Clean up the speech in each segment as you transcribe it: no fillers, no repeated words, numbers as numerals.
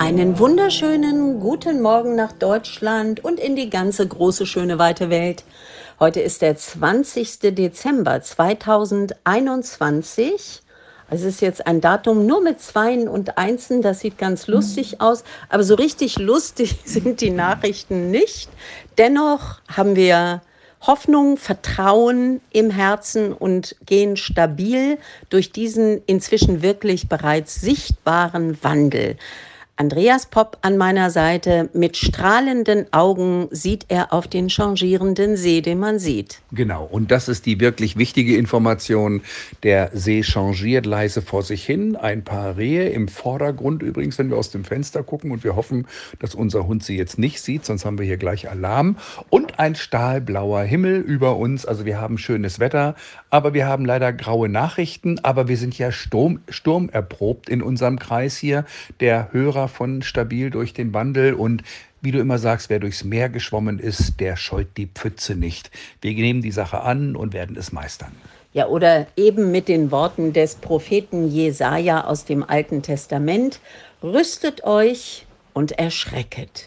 Einen wunderschönen guten Morgen nach Deutschland und in die ganze große, schöne, weite Welt. Heute ist der 20. Dezember 2021. Es ist jetzt ein Datum nur mit Zweien und Einsen. Das sieht ganz lustig aus. Aber so richtig lustig sind die Nachrichten nicht. Dennoch haben wir Hoffnung, Vertrauen im Herzen und gehen stabil durch diesen inzwischen wirklich bereits sichtbaren Wandel. Andreas Popp an meiner Seite, mit strahlenden Augen sieht er auf den changierenden See, den man sieht. Genau, und das ist die wirklich wichtige Information. Der See changiert leise vor sich hin. Ein paar Rehe im Vordergrund übrigens, wenn wir aus dem Fenster gucken. Und wir hoffen, dass unser Hund sie jetzt nicht sieht, sonst haben wir hier gleich Alarm. Und ein stahlblauer Himmel über uns. Also wir haben schönes Wetter, aber wir haben leider graue Nachrichten. Aber wir sind ja sturmerprobt in unserem Kreis hier. Der Hörer von Stabil durch den Wandel, und wie du immer sagst, wer durchs Meer geschwommen ist, der scheut die Pfütze nicht. Wir nehmen die Sache an und werden es meistern. Ja, oder eben mit den Worten des Propheten Jesaja aus dem Alten Testament: Rüstet euch und erschrecket.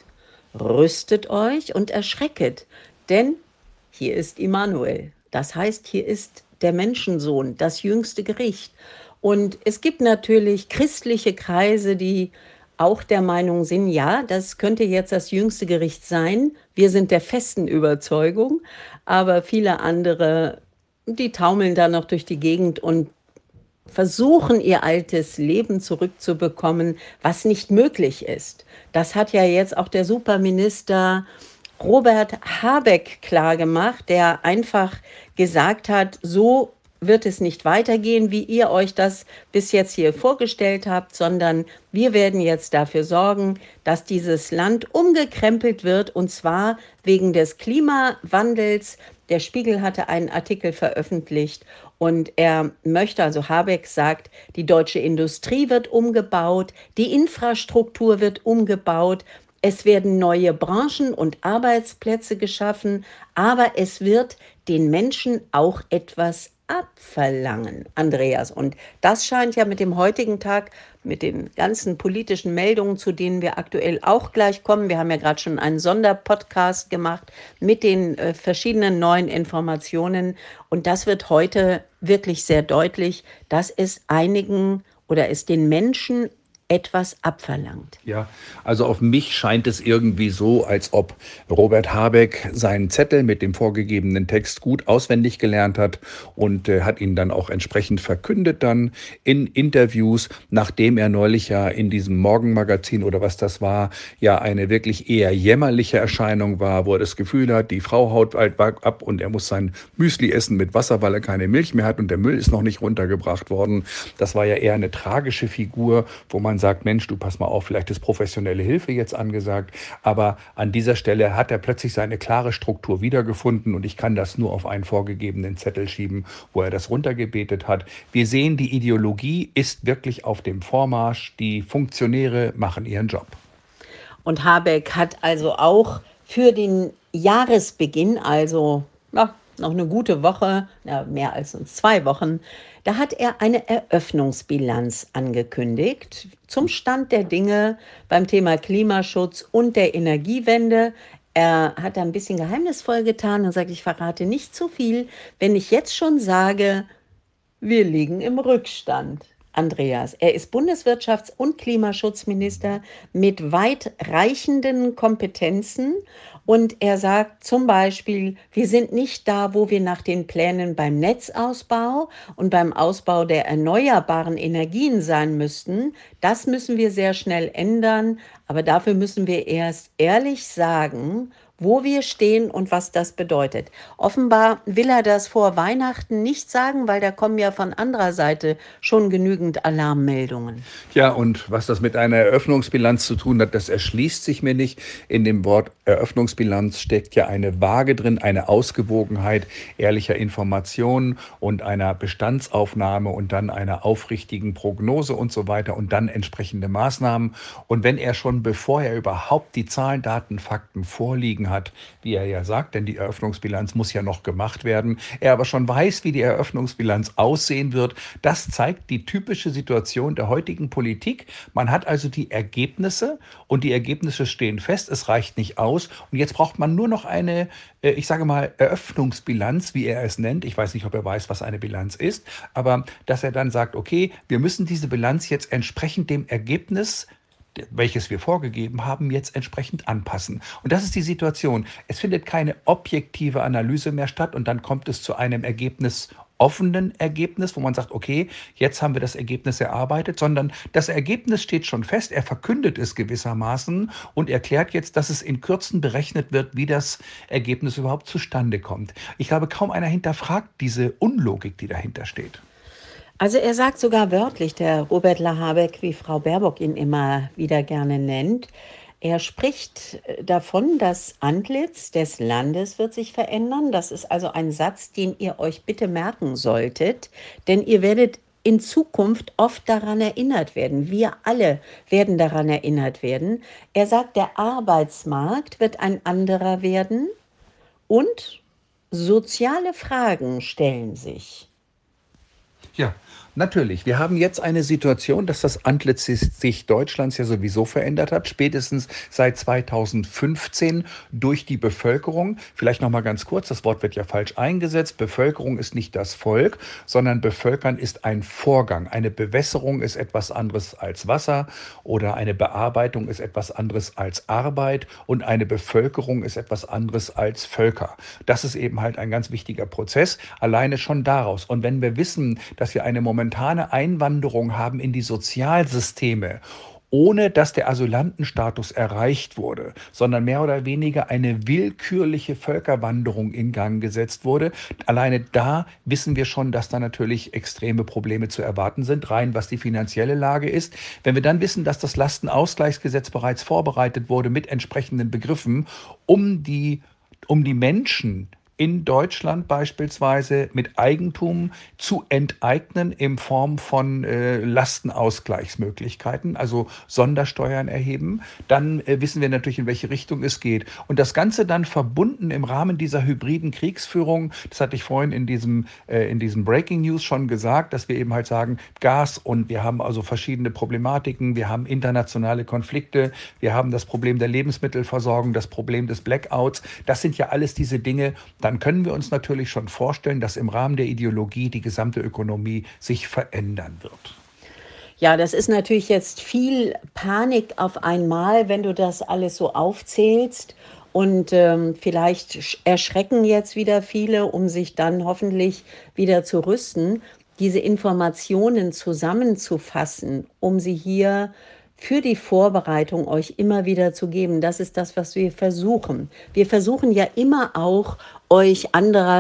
Rüstet euch und erschrecket, denn hier ist Immanuel. Das heißt, hier ist der Menschensohn, das jüngste Gericht. Und es gibt natürlich christliche Kreise, die auch der Meinung sind, ja, das könnte jetzt das jüngste Gericht sein. Wir sind der festen Überzeugung, aber viele andere, die taumeln da noch durch die Gegend und versuchen, ihr altes Leben zurückzubekommen, was nicht möglich ist. Das hat ja jetzt auch der Superminister Robert Habeck klargemacht, der einfach gesagt hat, so wird es nicht weitergehen, wie ihr euch das bis jetzt hier vorgestellt habt, sondern wir werden jetzt dafür sorgen, dass dieses Land umgekrempelt wird, und zwar wegen des Klimawandels. Der Spiegel hatte einen Artikel veröffentlicht und er möchte, also Habeck sagt, die deutsche Industrie wird umgebaut, die Infrastruktur wird umgebaut, es werden neue Branchen und Arbeitsplätze geschaffen, aber es wird den Menschen auch etwas abverlangen, Andreas. Und das scheint ja mit dem heutigen Tag, mit den ganzen politischen Meldungen, zu denen wir aktuell auch gleich kommen. Wir haben ja gerade schon einen Sonderpodcast gemacht mit den verschiedenen neuen Informationen. Und das wird heute wirklich sehr deutlich, dass es einigen oder es den Menschen etwas abverlangt. Ja, also auf mich scheint es irgendwie so, als ob Robert Habeck seinen Zettel mit dem vorgegebenen Text gut auswendig gelernt hat und hat ihn dann auch entsprechend verkündet dann in Interviews, nachdem er neulich ja in diesem Morgenmagazin oder was das war, ja eine wirklich eher jämmerliche Erscheinung war, wo er das Gefühl hat, die Frau haut bald ab und er muss sein Müsli essen mit Wasser, weil er keine Milch mehr hat und der Müll ist noch nicht runtergebracht worden. Das war ja eher eine tragische Figur, wo man sagt, Mensch, du pass mal auf, vielleicht ist professionelle Hilfe jetzt angesagt. Aber an dieser Stelle hat er plötzlich seine klare Struktur wiedergefunden und ich kann das nur auf einen vorgegebenen Zettel schieben, wo er das runtergebetet hat. Wir sehen, die Ideologie ist wirklich auf dem Vormarsch. Die Funktionäre machen ihren Job. Und Habeck hat also auch für den Jahresbeginn, also ja, noch eine gute Woche, mehr als 2 Wochen, da hat er eine Eröffnungsbilanz angekündigt zum Stand der Dinge beim Thema Klimaschutz und der Energiewende. Er hat da ein bisschen geheimnisvoll getan und sagt, ich verrate nicht zu viel, wenn ich jetzt schon sage, wir liegen im Rückstand. Andreas, er ist Bundeswirtschafts- und Klimaschutzminister mit weitreichenden Kompetenzen und er sagt zum Beispiel, wir sind nicht da, wo wir nach den Plänen beim Netzausbau und beim Ausbau der erneuerbaren Energien sein müssten. Das müssen wir sehr schnell ändern, aber dafür müssen wir erst ehrlich sagen, wo wir stehen und was das bedeutet. Offenbar will er das vor Weihnachten nicht sagen, weil da kommen ja von anderer Seite schon genügend Alarmmeldungen. Ja, und was das mit einer Eröffnungsbilanz zu tun hat, das erschließt sich mir nicht. In dem Wort Eröffnungsbilanz steckt ja eine Waage drin, eine Ausgewogenheit ehrlicher Informationen und einer Bestandsaufnahme und dann einer aufrichtigen Prognose und so weiter und dann entsprechende Maßnahmen. Und wenn er schon, bevor er überhaupt die Zahlen, Daten, Fakten vorliegen geschwiegen hat, wie er ja sagt, denn die Eröffnungsbilanz muss ja noch gemacht werden. Er aber schon weiß, wie die Eröffnungsbilanz aussehen wird. Das zeigt die typische Situation der heutigen Politik. Man hat also die Ergebnisse und die Ergebnisse stehen fest. Es reicht nicht aus. Und jetzt braucht man nur noch eine, ich sage mal, Eröffnungsbilanz, wie er es nennt. Ich weiß nicht, ob er weiß, was eine Bilanz ist, aber dass er dann sagt, okay, wir müssen diese Bilanz jetzt entsprechend dem Ergebnis, welches wir vorgegeben haben, jetzt entsprechend anpassen. Und das ist die Situation. Es findet keine objektive Analyse mehr statt und dann kommt es zu einem offenen Ergebnis, wo man sagt, okay, jetzt haben wir das Ergebnis erarbeitet, sondern das Ergebnis steht schon fest, er verkündet es gewissermaßen und erklärt jetzt, dass es in Kürzen berechnet wird, wie das Ergebnis überhaupt zustande kommt. Ich glaube, kaum einer hinterfragt diese Unlogik, die dahinter steht. Also er sagt sogar wörtlich, der Robert Lahabeck, wie Frau Baerbock ihn immer wieder gerne nennt, er spricht davon, das Antlitz des Landes wird sich verändern. Das ist also ein Satz, den ihr euch bitte merken solltet, denn ihr werdet in Zukunft oft daran erinnert werden. Wir alle werden daran erinnert werden. Er sagt, der Arbeitsmarkt wird ein anderer werden und soziale Fragen stellen sich. Ja, natürlich. Wir haben jetzt eine Situation, dass das Antlitz sich Deutschlands ja sowieso verändert hat, spätestens seit 2015 durch die Bevölkerung. Vielleicht noch mal ganz kurz, das Wort wird ja falsch eingesetzt. Bevölkerung ist nicht das Volk, sondern Bevölkern ist ein Vorgang. Eine Bewässerung ist etwas anderes als Wasser oder eine Bearbeitung ist etwas anderes als Arbeit und eine Bevölkerung ist etwas anderes als Völker. Das ist eben halt ein ganz wichtiger Prozess, alleine schon daraus. Und wenn wir wissen, dass wir eine momentane Einwanderung haben in die Sozialsysteme, ohne dass der Asylantenstatus erreicht wurde, sondern mehr oder weniger eine willkürliche Völkerwanderung in Gang gesetzt wurde. Alleine da wissen wir schon, dass da natürlich extreme Probleme zu erwarten sind, rein was die finanzielle Lage ist. Wenn wir dann wissen, dass das Lastenausgleichsgesetz bereits vorbereitet wurde mit entsprechenden Begriffen, um die Menschen in Deutschland beispielsweise mit Eigentum zu enteignen in Form von Lastenausgleichsmöglichkeiten, also Sondersteuern erheben, dann wissen wir natürlich, in welche Richtung es geht. Und das Ganze dann verbunden im Rahmen dieser hybriden Kriegsführung, das hatte ich vorhin in diesem Breaking News schon gesagt, dass wir eben halt sagen, Gas und wir haben also verschiedene Problematiken, wir haben internationale Konflikte, wir haben das Problem der Lebensmittelversorgung, das Problem des Blackouts, das sind ja alles diese Dinge, dann können wir uns natürlich schon vorstellen, dass im Rahmen der Ideologie die gesamte Ökonomie sich verändern wird. Ja, das ist natürlich jetzt viel Panik auf einmal, wenn du das alles so aufzählst. Und vielleicht erschrecken jetzt wieder viele, um sich dann hoffentlich wieder zu rüsten, diese Informationen zusammenzufassen, um sie hier für die Vorbereitung euch immer wieder zu geben. Das ist das, was wir versuchen. Wir versuchen ja immer auch, euch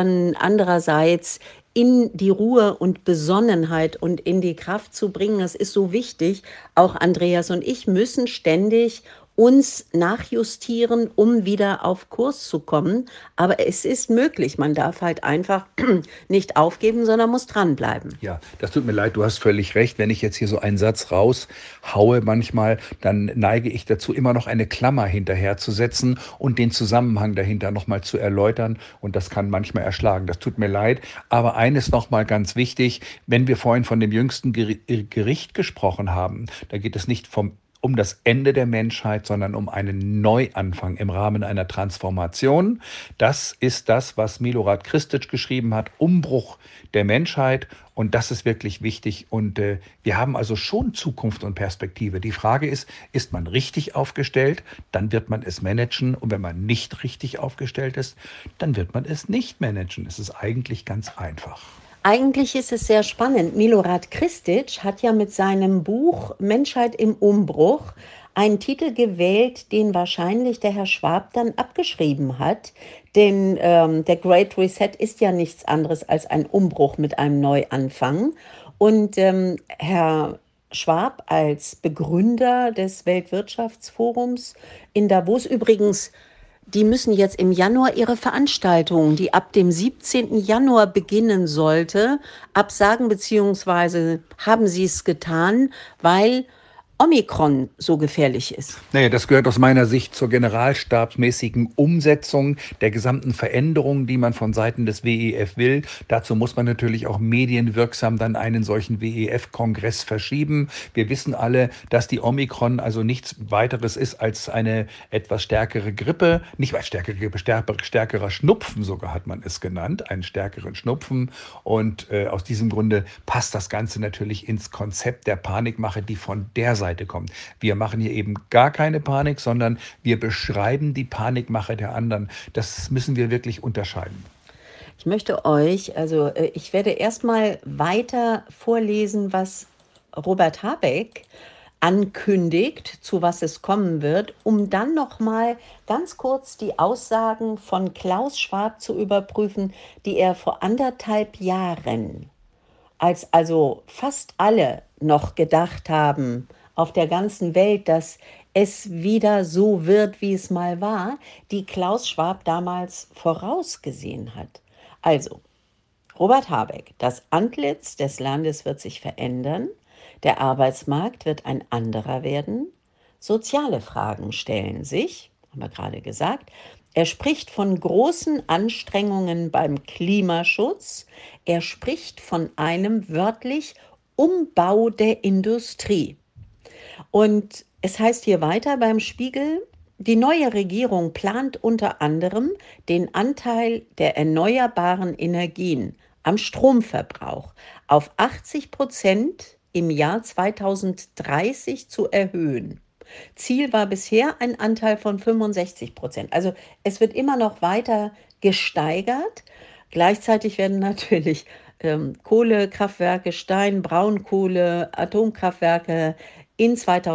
andererseits in die Ruhe und Besonnenheit und in die Kraft zu bringen. Das ist so wichtig. Auch Andreas und ich müssen ständig uns nachjustieren, um wieder auf Kurs zu kommen. Aber es ist möglich. Man darf halt einfach nicht aufgeben, sondern muss dranbleiben. Ja, das tut mir leid, du hast völlig recht. Wenn ich jetzt hier so einen Satz raushaue manchmal, dann neige ich dazu, immer noch eine Klammer hinterher zu setzen und den Zusammenhang dahinter nochmal zu erläutern. Und das kann manchmal erschlagen. Das tut mir leid. Aber eines nochmal ganz wichtig, wenn wir vorhin von dem jüngsten Gericht gesprochen haben, da geht es nicht um das Ende der Menschheit, sondern um einen Neuanfang im Rahmen einer Transformation. Das ist das, was Milorad Kristic geschrieben hat, Umbruch der Menschheit. Und das ist wirklich wichtig. Und wir haben also schon Zukunft und Perspektive. Die Frage ist man richtig aufgestellt? Dann wird man es managen. Und wenn man nicht richtig aufgestellt ist, dann wird man es nicht managen. Es ist eigentlich ganz einfach. Eigentlich ist es sehr spannend. Milorad Kristic hat ja mit seinem Buch Menschheit im Umbruch einen Titel gewählt, den wahrscheinlich der Herr Schwab dann abgeschrieben hat. Denn der Great Reset ist ja nichts anderes als ein Umbruch mit einem Neuanfang. Und Herr Schwab als Begründer des Weltwirtschaftsforums in Davos übrigens, die müssen jetzt im Januar ihre Veranstaltung, die ab dem 17. Januar beginnen sollte, absagen, beziehungsweise haben sie es getan, weil Omikron so gefährlich ist. Naja, das gehört aus meiner Sicht zur generalstabsmäßigen Umsetzung der gesamten Veränderungen, die man von Seiten des WEF will. Dazu muss man natürlich auch medienwirksam dann einen solchen WEF-Kongress verschieben. Wir wissen alle, dass die Omikron also nichts weiteres ist als eine etwas stärkere Grippe, nicht als stärkere Grippe, stärkerer Schnupfen sogar hat man es genannt, einen stärkeren Schnupfen. Und aus diesem Grunde passt das Ganze natürlich ins Konzept der Panikmache, die von der Seite kommt. Wir machen hier eben gar keine Panik, sondern wir beschreiben die Panikmache der anderen. Das müssen wir wirklich unterscheiden. Ich möchte euch, ich werde erstmal weiter vorlesen, was Robert Habeck ankündigt, zu was es kommen wird, um dann nochmal ganz kurz die Aussagen von Klaus Schwab zu überprüfen, die er vor 1,5 Jahren, als also fast alle noch gedacht haben auf der ganzen Welt, dass es wieder so wird, wie es mal war, die Klaus Schwab damals vorausgesehen hat. Also, Robert Habeck, das Antlitz des Landes wird sich verändern, der Arbeitsmarkt wird ein anderer werden, soziale Fragen stellen sich, haben wir gerade gesagt. Er spricht von großen Anstrengungen beim Klimaschutz. Er spricht von einem wörtlich Umbau der Industrie. Und es heißt hier weiter beim Spiegel, die neue Regierung plant unter anderem den Anteil der erneuerbaren Energien am Stromverbrauch auf 80% im Jahr 2030 zu erhöhen. Ziel war bisher ein Anteil von 65%. Also es wird immer noch weiter gesteigert. Gleichzeitig werden natürlich Kohlekraftwerke, Stein, Braunkohle, Atomkraftwerke in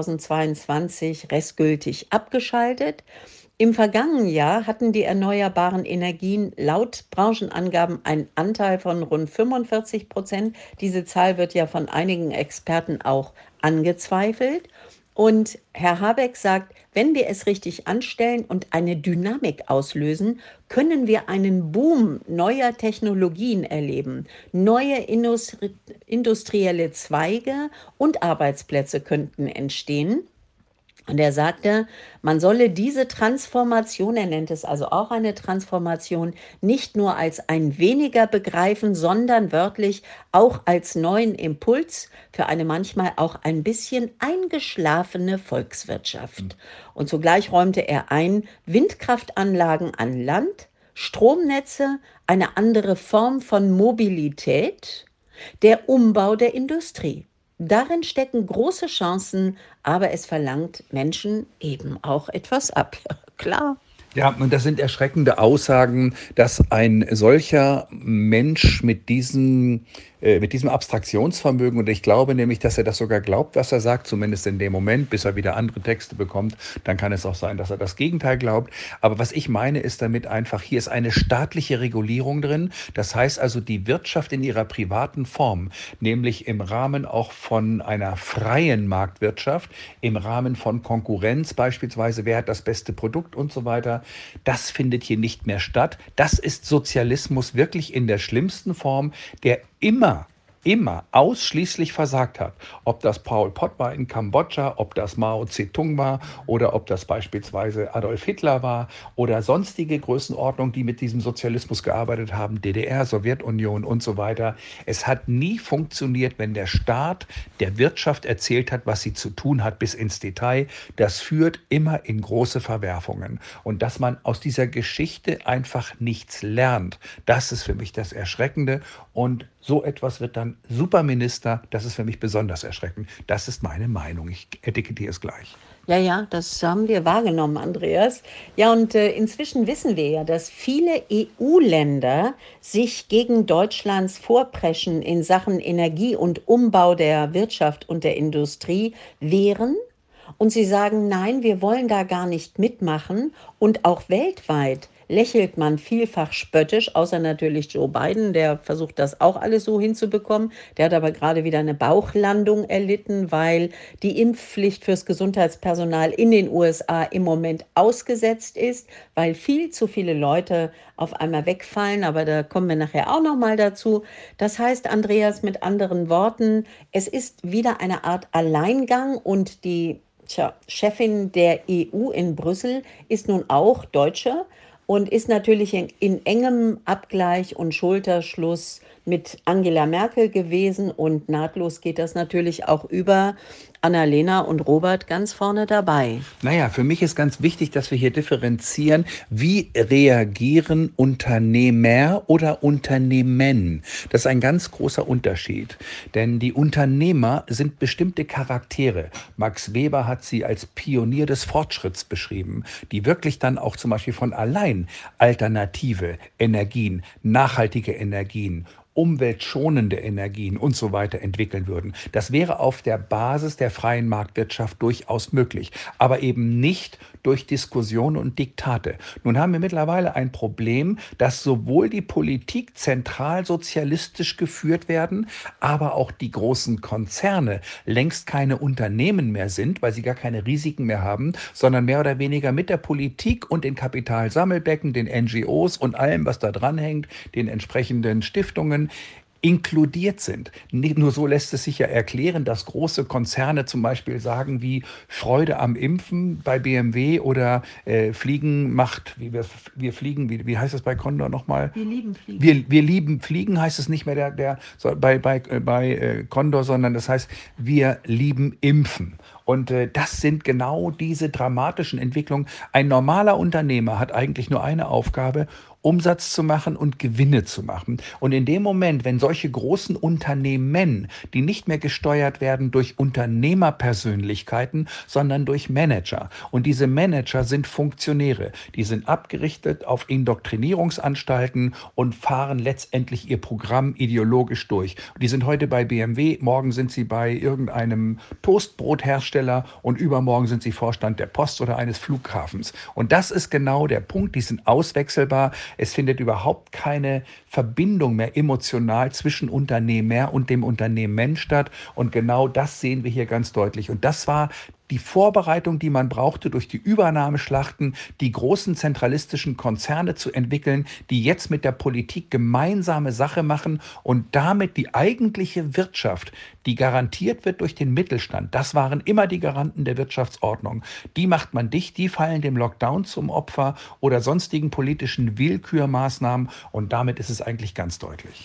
2022 restgültig abgeschaltet. Im vergangenen Jahr hatten die erneuerbaren Energien laut Branchenangaben einen Anteil von rund 45%. Diese Zahl wird ja von einigen Experten auch angezweifelt. Und Herr Habeck sagt, wenn wir es richtig anstellen und eine Dynamik auslösen, können wir einen Boom neuer Technologien erleben. Neue industrielle Zweige und Arbeitsplätze könnten entstehen. Und er sagte, man solle diese Transformation, er nennt es also auch eine Transformation, nicht nur als ein Weniger begreifen, sondern wörtlich auch als neuen Impuls für eine manchmal auch ein bisschen eingeschlafene Volkswirtschaft. Und zugleich räumte er ein, Windkraftanlagen an Land, Stromnetze, eine andere Form von Mobilität, der Umbau der Industrie. Darin stecken große Chancen, aber es verlangt Menschen eben auch etwas ab. Ja, klar. Ja, und das sind erschreckende Aussagen, dass ein solcher Mensch mit diesem Abstraktionsvermögen, und ich glaube nämlich, dass er das sogar glaubt, was er sagt, zumindest in dem Moment, bis er wieder andere Texte bekommt, dann kann es auch sein, dass er das Gegenteil glaubt. Aber was ich meine, ist damit einfach, hier ist eine staatliche Regulierung drin. Das heißt also, die Wirtschaft in ihrer privaten Form, nämlich im Rahmen auch von einer freien Marktwirtschaft, im Rahmen von Konkurrenz beispielsweise, wer hat das beste Produkt und so weiter, das findet hier nicht mehr statt. Das ist Sozialismus wirklich in der schlimmsten Form, der immer ausschließlich versagt hat. Ob das Pol Pot war in Kambodscha, ob das Mao Zedong war oder ob das beispielsweise Adolf Hitler war oder sonstige Größenordnungen, die mit diesem Sozialismus gearbeitet haben, DDR, Sowjetunion und so weiter. Es hat nie funktioniert, wenn der Staat der Wirtschaft erzählt hat, was sie zu tun hat, bis ins Detail. Das führt immer in große Verwerfungen. Und dass man aus dieser Geschichte einfach nichts lernt, das ist für mich das Erschreckende. Und so etwas wird dann Superminister. Das ist für mich besonders erschreckend. Das ist meine Meinung. Ich etikettiere es gleich. Ja, das haben wir wahrgenommen, Andreas. Ja, und inzwischen wissen wir ja, dass viele EU-Länder sich gegen Deutschlands Vorpreschen in Sachen Energie und Umbau der Wirtschaft und der Industrie wehren. Und sie sagen, nein, wir wollen da gar nicht mitmachen. Und auch weltweit lächelt man vielfach spöttisch, außer natürlich Joe Biden, der versucht das auch alles so hinzubekommen. Der hat aber gerade wieder eine Bauchlandung erlitten, weil die Impfpflicht fürs Gesundheitspersonal in den USA im Moment ausgesetzt ist, weil viel zu viele Leute auf einmal wegfallen. Aber da kommen wir nachher auch noch mal dazu. Das heißt, Andreas, mit anderen Worten, es ist wieder eine Art Alleingang und die Chefin der EU in Brüssel ist nun auch Deutsche und ist natürlich in engem Abgleich und Schulterschluss mit Angela Merkel gewesen. Und nahtlos geht das natürlich auch über. Annalena und Robert ganz vorne dabei. Naja, für mich ist ganz wichtig, dass wir hier differenzieren, wie reagieren Unternehmer oder Unternehmen. Das ist ein ganz großer Unterschied, denn die Unternehmer sind bestimmte Charaktere. Max Weber hat sie als Pionier des Fortschritts beschrieben, die wirklich dann auch zum Beispiel von allein alternative Energien, nachhaltige Energien, umweltschonende Energien und so weiter entwickeln würden. Das wäre auf der Basis der freien Marktwirtschaft durchaus möglich, aber eben nicht durch Diskussionen und Diktate. Nun haben wir mittlerweile ein Problem, dass sowohl die Politik zentral sozialistisch geführt werden, aber auch die großen Konzerne längst keine Unternehmen mehr sind, weil sie gar keine Risiken mehr haben, sondern mehr oder weniger mit der Politik und den Kapitalsammelbecken, den NGOs und allem, was da dranhängt, den entsprechenden Stiftungen, inkludiert sind. Nicht nur so lässt es sich ja erklären, dass große Konzerne zum Beispiel sagen wie Freude am Impfen bei BMW oder Fliegen macht, wir fliegen, wie heißt das bei Condor nochmal? Wir lieben Fliegen. Wir lieben Fliegen heißt es nicht mehr bei Condor, sondern das heißt, wir lieben Impfen. Und das sind genau diese dramatischen Entwicklungen. Ein normaler Unternehmer hat eigentlich nur eine Aufgabe: Umsatz zu machen und Gewinne zu machen. Und in dem Moment, wenn solche großen Unternehmen, die nicht mehr gesteuert werden durch Unternehmerpersönlichkeiten, sondern durch Manager. Und diese Manager sind Funktionäre. Die sind abgerichtet auf Indoktrinierungsanstalten und fahren letztendlich ihr Programm ideologisch durch. Die sind heute bei BMW, morgen sind sie bei irgendeinem Toastbrothersteller und übermorgen sind sie Vorstand der Post oder eines Flughafens. Und das ist genau der Punkt. Die sind auswechselbar. Es findet überhaupt keine Verbindung mehr emotional zwischen Unternehmer und dem Unternehmen statt. Und genau das sehen wir hier ganz deutlich. Und das war die Vorbereitung, die man brauchte, durch die Übernahmeschlachten, die großen zentralistischen Konzerne zu entwickeln, die jetzt mit der Politik gemeinsame Sache machen und damit die eigentliche Wirtschaft, die garantiert wird durch den Mittelstand, das waren immer die Garanten der Wirtschaftsordnung, die macht man dicht, die fallen dem Lockdown zum Opfer oder sonstigen politischen Willkürmaßnahmen und damit ist es eigentlich ganz deutlich.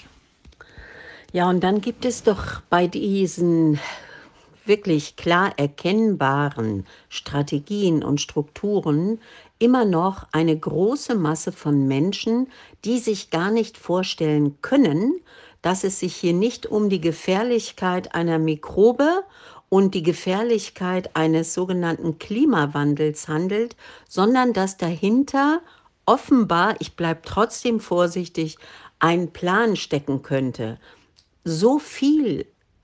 Ja, und dann gibt es doch bei diesen wirklich klar erkennbaren Strategien und Strukturen immer noch eine große Masse von Menschen, die sich gar nicht vorstellen können, dass es sich hier nicht um die Gefährlichkeit einer Mikrobe und die Gefährlichkeit eines sogenannten Klimawandels handelt, sondern dass dahinter offenbar, ich bleibe trotzdem vorsichtig, ein Plan stecken könnte. So viel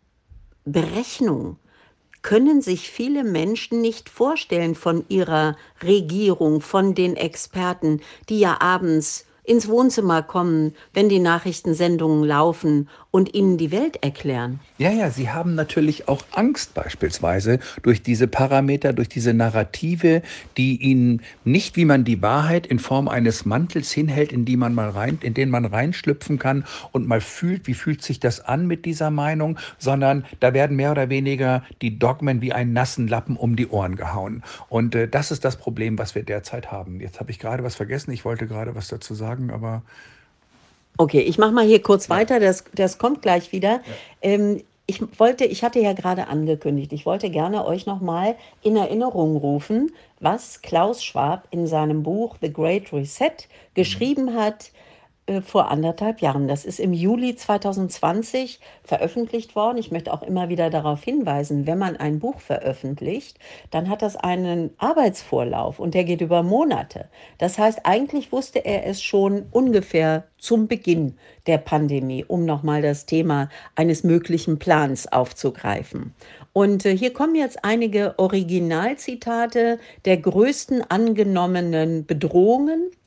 Berechnung können sich viele Menschen nicht vorstellen von ihrer Regierung, von den Experten, die ja abends ins Wohnzimmer kommen, wenn die Nachrichtensendungen laufen und ihnen die Welt erklären. Ja, sie haben natürlich auch Angst beispielsweise durch diese Parameter, durch diese Narrative, die ihnen nicht, wie man die Wahrheit in Form eines Mantels hinhält, in den man reinschlüpfen kann und mal fühlt, wie fühlt sich das an mit dieser Meinung, sondern da werden mehr oder weniger die Dogmen wie einen nassen Lappen um die Ohren gehauen. Und das ist das Problem, was wir derzeit haben. Jetzt habe ich gerade was vergessen, ich wollte gerade was dazu sagen, aber... Okay, ich mache mal hier kurz weiter, das kommt gleich wieder. Ich hatte ja gerade angekündigt, ich wollte gerne euch nochmal in Erinnerung rufen, was Klaus Schwab in seinem Buch The Great Reset geschrieben hat vor 1,5 Jahren. Das ist im Juli 2020 veröffentlicht worden. Ich möchte auch immer wieder darauf hinweisen, wenn man ein Buch veröffentlicht, dann hat das einen Arbeitsvorlauf und der geht über Monate. Das heißt, eigentlich wusste er es schon ungefähr zum Beginn der Pandemie, um nochmal das Thema eines möglichen Plans aufzugreifen. Und hier kommen jetzt einige Originalzitate der größten angenommenen Bedrohungen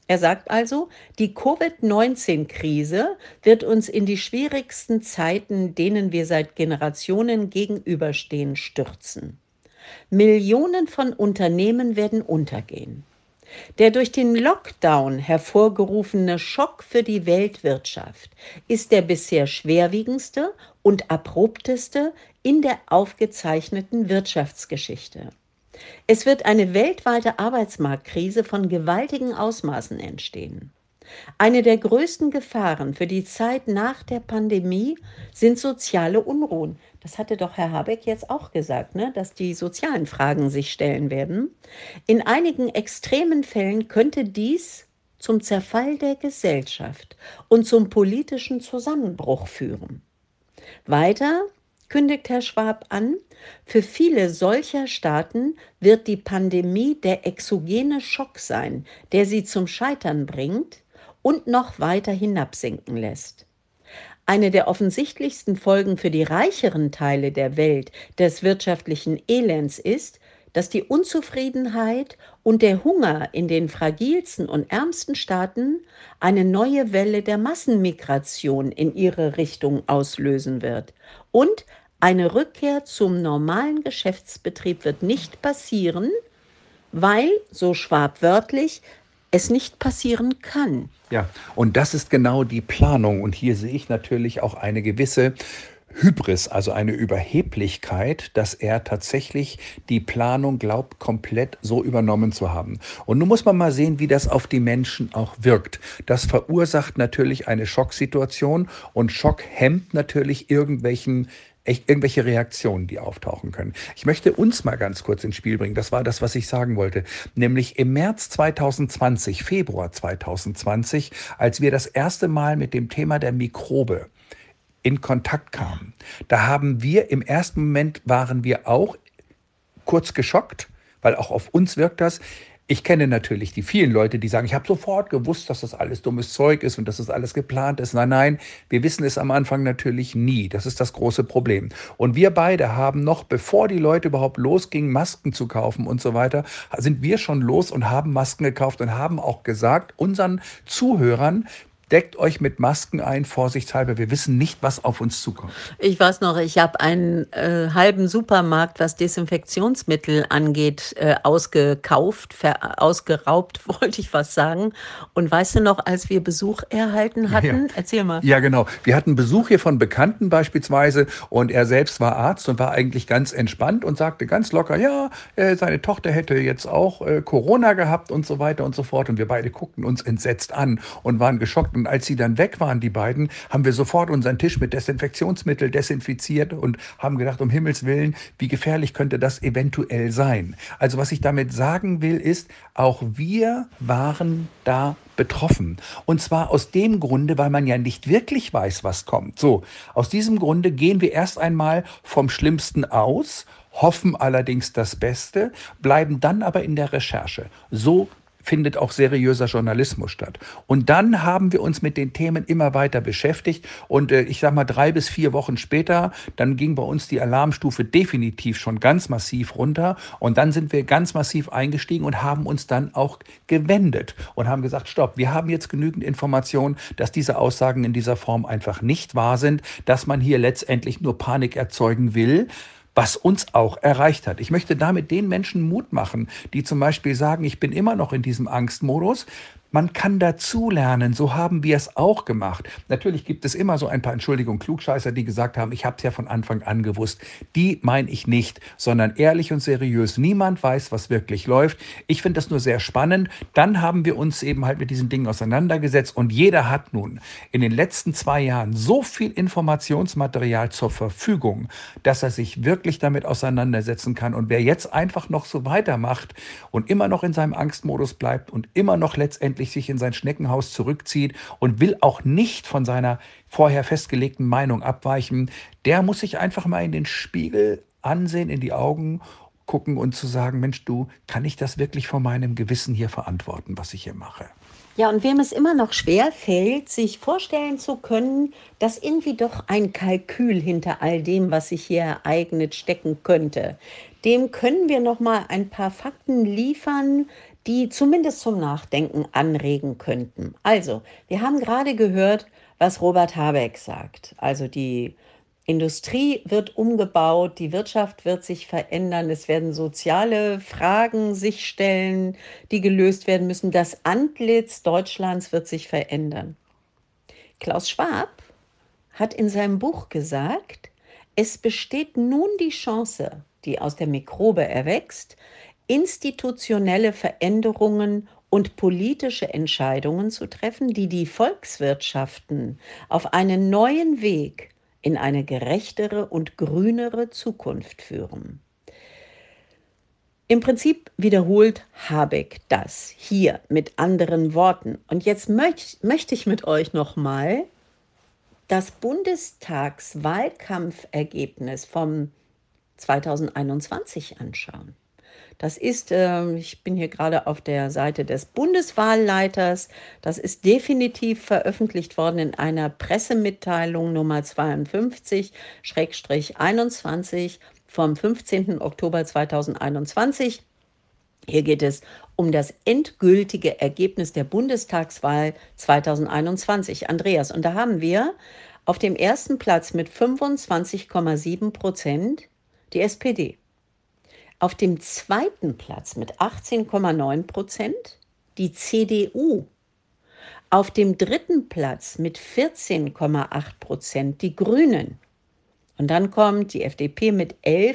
Er sagt also, die Covid-19-Krise wird uns in die schwierigsten Zeiten, denen wir seit Generationen gegenüberstehen, stürzen. Millionen von Unternehmen werden untergehen. Der durch den Lockdown hervorgerufene Schock für die Weltwirtschaft ist der bisher schwerwiegendste und abrupteste in der aufgezeichneten Wirtschaftsgeschichte. Es wird eine weltweite Arbeitsmarktkrise von gewaltigen Ausmaßen entstehen. Eine der größten Gefahren für die Zeit nach der Pandemie sind soziale Unruhen. Das hatte doch Herr Habeck jetzt auch gesagt, ne? Dass die sozialen Fragen sich stellen werden. In einigen extremen Fällen könnte dies zum Zerfall der Gesellschaft und zum politischen Zusammenbruch führen. Weiter kündigt Herr Schwab an, für viele solcher Staaten wird die Pandemie der exogene Schock sein, der sie zum Scheitern bringt und noch weiter hinabsinken lässt. Eine der offensichtlichsten Folgen für die reicheren Teile der Welt des wirtschaftlichen Elends ist, dass die Unzufriedenheit und der Hunger in den fragilsten und ärmsten Staaten eine neue Welle der Massenmigration in ihre Richtung auslösen wird. Und eine Rückkehr zum normalen Geschäftsbetrieb wird nicht passieren, weil, so Schwab wörtlich, es nicht passieren kann. Ja, und das ist genau die Planung. Und hier sehe ich natürlich auch eine gewisse Hybris, also eine Überheblichkeit, dass er tatsächlich die Planung glaubt, komplett so übernommen zu haben. Und nun muss man mal sehen, wie das auf die Menschen auch wirkt. Das verursacht natürlich eine Schocksituation und Schock hemmt natürlich irgendwelche Reaktionen, die auftauchen können. Ich möchte uns mal ganz kurz ins Spiel bringen. Das war das, was ich sagen wollte. Nämlich im März 2020, Februar 2020, als wir das erste Mal mit dem Thema der Mikrobe in Kontakt kamen. Da haben wir im ersten Moment waren wir auch kurz geschockt, weil auch auf uns wirkt das. Ich kenne natürlich die vielen Leute, die sagen, ich habe sofort gewusst, dass das alles dummes Zeug ist und dass das alles geplant ist. Nein, nein, wir wissen es am Anfang natürlich nie. Das ist das große Problem. Und wir beide haben noch, bevor die Leute überhaupt losgingen, Masken zu kaufen und so weiter, sind wir schon los und haben Masken gekauft und haben auch gesagt, unseren Zuhörern, deckt euch mit Masken ein, vorsichtshalber. Wir wissen nicht, was auf uns zukommt. Ich weiß noch, ich habe einen halben Supermarkt, was Desinfektionsmittel angeht, ausgeraubt, wollte ich was sagen. Und weißt du noch, als wir Besuch erhalten hatten? Ja. Erzähl mal. Ja, genau. Wir hatten Besuch hier von Bekannten beispielsweise und er selbst war Arzt und war eigentlich ganz entspannt und sagte ganz locker, ja, seine Tochter hätte jetzt auch Corona gehabt und so weiter und so fort. Und wir beide guckten uns entsetzt an und waren geschockt. Und als sie dann weg waren, die beiden, haben wir sofort unseren Tisch mit Desinfektionsmittel desinfiziert und haben gedacht, um Himmels Willen, wie gefährlich könnte das eventuell sein? Also was ich damit sagen will, ist, auch wir waren da betroffen. Und zwar aus dem Grunde, weil man ja nicht wirklich weiß, was kommt. So, aus diesem Grunde gehen wir erst einmal vom Schlimmsten aus, hoffen allerdings das Beste, bleiben dann aber in der Recherche. So findet auch seriöser Journalismus statt. Und dann haben wir uns mit den Themen immer weiter beschäftigt und ich sag mal 3 bis 4 Wochen später, dann ging bei uns die Alarmstufe definitiv schon ganz massiv runter und dann sind wir ganz massiv eingestiegen und haben uns dann auch gewendet und haben gesagt, stopp, wir haben jetzt genügend Informationen, dass diese Aussagen in dieser Form einfach nicht wahr sind, dass man hier letztendlich nur Panik erzeugen will, was uns auch erreicht hat. Ich möchte damit den Menschen Mut machen, die zum Beispiel sagen, ich bin immer noch in diesem Angstmodus. Man kann dazulernen, so haben wir es auch gemacht. Natürlich gibt es immer so ein paar, Entschuldigung, Klugscheißer, die gesagt haben, ich habe es ja von Anfang an gewusst. Die meine ich nicht, sondern ehrlich und seriös. Niemand weiß, was wirklich läuft. Ich finde das nur sehr spannend. Dann haben wir uns eben halt mit diesen Dingen auseinandergesetzt und jeder hat nun in den letzten 2 Jahren so viel Informationsmaterial zur Verfügung, dass er sich wirklich damit auseinandersetzen kann. Und wer jetzt einfach noch so weitermacht und immer noch in seinem Angstmodus bleibt und immer noch letztendlich sich in sein Schneckenhaus zurückzieht und will auch nicht von seiner vorher festgelegten Meinung abweichen, der muss sich einfach mal in den Spiegel ansehen, in die Augen gucken und zu sagen, Mensch, du, kann ich das wirklich vor meinem Gewissen hier verantworten, was ich hier mache? Ja, und wem es immer noch schwer fällt, sich vorstellen zu können, dass irgendwie doch ein Kalkül hinter all dem, was sich hier ereignet, stecken könnte, dem können wir noch mal ein paar Fakten liefern, die zumindest zum Nachdenken anregen könnten. Also, wir haben gerade gehört, was Robert Habeck sagt. Also die Industrie wird umgebaut, die Wirtschaft wird sich verändern, es werden soziale Fragen sich stellen, die gelöst werden müssen. Das Antlitz Deutschlands wird sich verändern. Klaus Schwab hat in seinem Buch gesagt, es besteht nun die Chance, die aus der Mikrobe erwächst, institutionelle Veränderungen und politische Entscheidungen zu treffen, die die Volkswirtschaften auf einen neuen Weg in eine gerechtere und grünere Zukunft führen. Im Prinzip wiederholt Habeck das hier mit anderen Worten. Und jetzt möchte ich mit euch nochmal das Bundestagswahlkampfergebnis vom 2021 anschauen. Das ist, ich bin hier gerade auf der Seite des Bundeswahlleiters, das ist definitiv veröffentlicht worden in einer Pressemitteilung Nummer 52/21 vom 15. Oktober 2021. Hier geht es um das endgültige Ergebnis der Bundestagswahl 2021. Andreas, und da haben wir auf dem ersten Platz mit 25,7% die SPD. Auf dem zweiten Platz mit 18,9% die CDU. Auf dem dritten Platz mit 14,8% die Grünen. Und dann kommt die FDP mit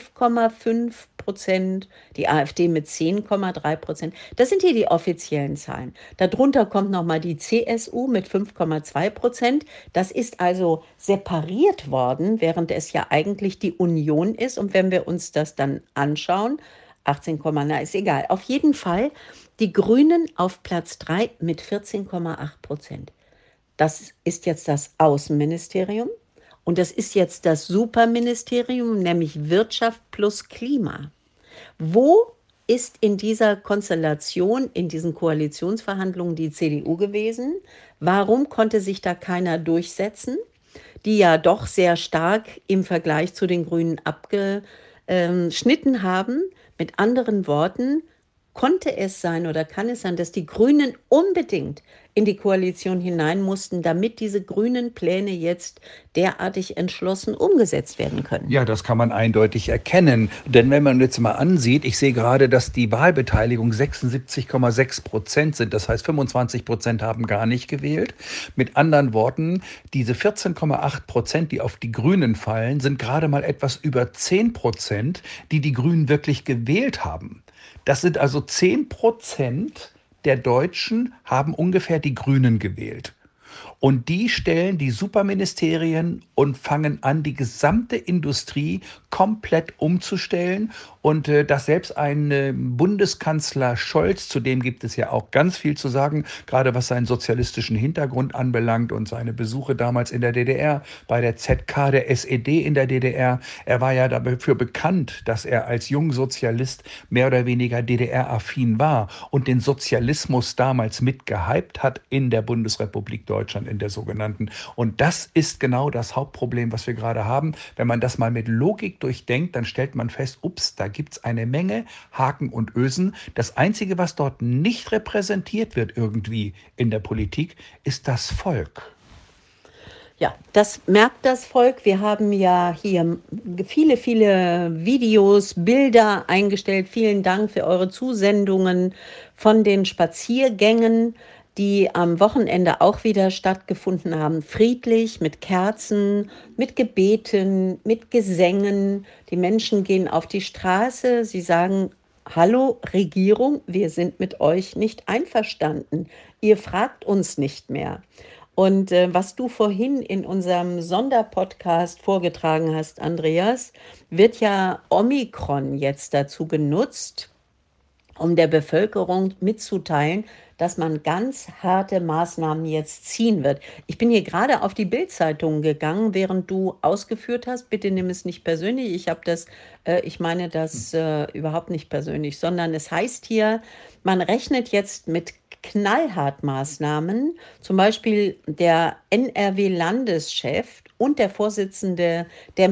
11,5%, die AfD mit 10,3%. Das sind hier die offiziellen Zahlen. Darunter kommt nochmal die CSU mit 5,2%. Das ist also separiert worden, während es ja eigentlich die Union ist. Und wenn wir uns das dann anschauen, 18, ist egal. Auf jeden Fall die Grünen auf Platz 3 mit 14,8%. Das ist jetzt das Außenministerium. Und das ist jetzt das Superministerium, nämlich Wirtschaft plus Klima. Wo ist in dieser Konstellation, in diesen Koalitionsverhandlungen die CDU gewesen? Warum konnte sich da keiner durchsetzen, die ja doch sehr stark im Vergleich zu den Grünen abgeschnitten haben? Mit anderen Worten, konnte es sein oder kann es sein, dass die Grünen unbedingt in die Koalition hinein mussten, damit diese grünen Pläne jetzt derartig entschlossen umgesetzt werden können? Ja, das kann man eindeutig erkennen. Denn wenn man jetzt mal ansieht, ich sehe gerade, dass die Wahlbeteiligung 76,6% sind. Das heißt, 25% haben gar nicht gewählt. Mit anderen Worten, diese 14,8%, die auf die Grünen fallen, sind gerade mal etwas über 10%, die die Grünen wirklich gewählt haben. Das sind also 10% der Deutschen haben ungefähr die Grünen gewählt. Und die stellen die Superministerien und fangen an, die gesamte Industrie komplett umzustellen. Und dass selbst ein Bundeskanzler Scholz, zu dem gibt es ja auch ganz viel zu sagen, gerade was seinen sozialistischen Hintergrund anbelangt und seine Besuche damals in der DDR, bei der ZK der SED in der DDR. Er war ja dafür bekannt, dass er als Jungsozialist mehr oder weniger DDR-affin war und den Sozialismus damals mitgehypt hat in der Bundesrepublik Deutschland, in der sogenannten. Und das ist genau das Hauptproblem, was wir gerade haben. Wenn man das mal mit Logik durchdenkt, dann stellt man fest, ups, da gibt es eine Menge Haken und Ösen. Das Einzige, was dort nicht repräsentiert wird irgendwie in der Politik, ist das Volk. Ja, das merkt das Volk. Wir haben ja hier viele, viele Videos, Bilder eingestellt. Vielen Dank für eure Zusendungen von den Spaziergängen, die am Wochenende auch wieder stattgefunden haben. Friedlich, mit Kerzen, mit Gebeten, mit Gesängen. Die Menschen gehen auf die Straße. Sie sagen, hallo Regierung, wir sind mit euch nicht einverstanden. Ihr fragt uns nicht mehr. Und was du vorhin in unserem Sonderpodcast vorgetragen hast, Andreas, wird ja Omikron jetzt dazu genutzt, um der Bevölkerung mitzuteilen, dass man ganz harte Maßnahmen jetzt ziehen wird. Ich bin hier gerade auf die Bild-Zeitung gegangen, während du ausgeführt hast. Bitte nimm es nicht persönlich. Ich meine das überhaupt nicht persönlich, sondern es heißt hier, man rechnet jetzt mit knallhart Maßnahmen. Zum Beispiel der NRW-Landeschef und der Vorsitzende der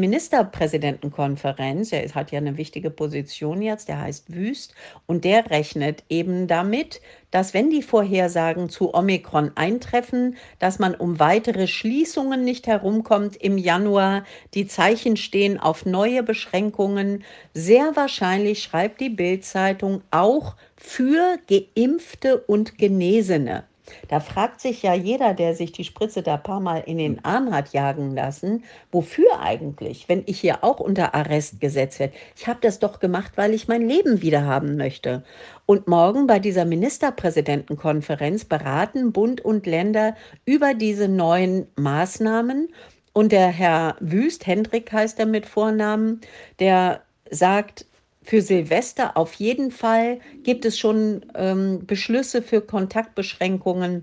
Ministerpräsidentenkonferenz, der hat ja eine wichtige Position jetzt, der heißt Wüst, und der rechnet eben damit, dass wenn die Vorhersagen zu Omikron eintreffen, dass man um weitere Schließungen nicht herumkommt im Januar. Die Zeichen stehen auf neue Beschränkungen. Sehr wahrscheinlich, schreibt die Bild-Zeitung, auch für Geimpfte und Genesene. Da fragt sich ja jeder, der sich die Spritze da ein paar Mal in den Arm hat jagen lassen, wofür eigentlich, wenn ich hier auch unter Arrest gesetzt werde? Ich habe das doch gemacht, weil ich mein Leben wieder haben möchte. Und morgen bei dieser Ministerpräsidentenkonferenz beraten Bund und Länder über diese neuen Maßnahmen. Und der Herr Wüst, Hendrik heißt er mit Vornamen, der sagt, für Silvester auf jeden Fall gibt es schon Beschlüsse für Kontaktbeschränkungen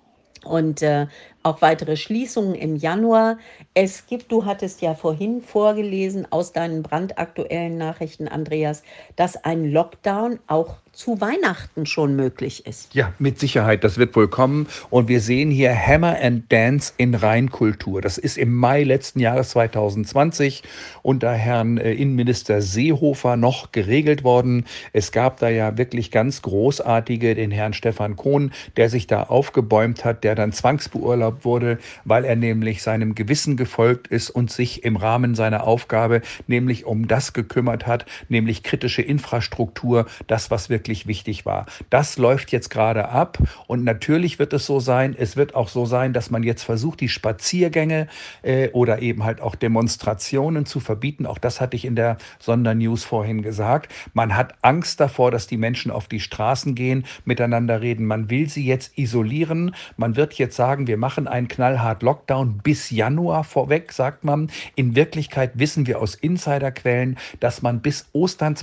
und auch weitere Schließungen im Januar. Es gibt, du hattest ja vorhin vorgelesen aus deinen brandaktuellen Nachrichten, Andreas, dass ein Lockdown auch zu Weihnachten schon möglich ist. Ja, mit Sicherheit, das wird wohl kommen. Und wir sehen hier Hammer and Dance in Rheinkultur. Das ist im Mai letzten Jahres 2020 unter Herrn Innenminister Seehofer noch geregelt worden. Es gab da ja wirklich ganz großartige, den Herrn Stefan Kohn, der sich da aufgebäumt hat, der dann zwangsbeurlaubt wurde, weil er nämlich seinem Gewissen gefolgt ist und sich im Rahmen seiner Aufgabe nämlich um das gekümmert hat, nämlich kritische Infrastruktur, das, was wirklich wichtig war. Das läuft jetzt gerade ab und natürlich wird es so sein, es wird auch so sein, dass man jetzt versucht, die Spaziergänge oder eben halt auch Demonstrationen zu verbieten. Auch das hatte ich in der Sondernews vorhin gesagt. Man hat Angst davor, dass die Menschen auf die Straßen gehen, miteinander reden. Man will sie jetzt isolieren. Man wird jetzt sagen, wir machen einen knallhart Lockdown bis Januar vorweg, sagt man. In Wirklichkeit wissen wir aus Insiderquellen, dass man bis Ostern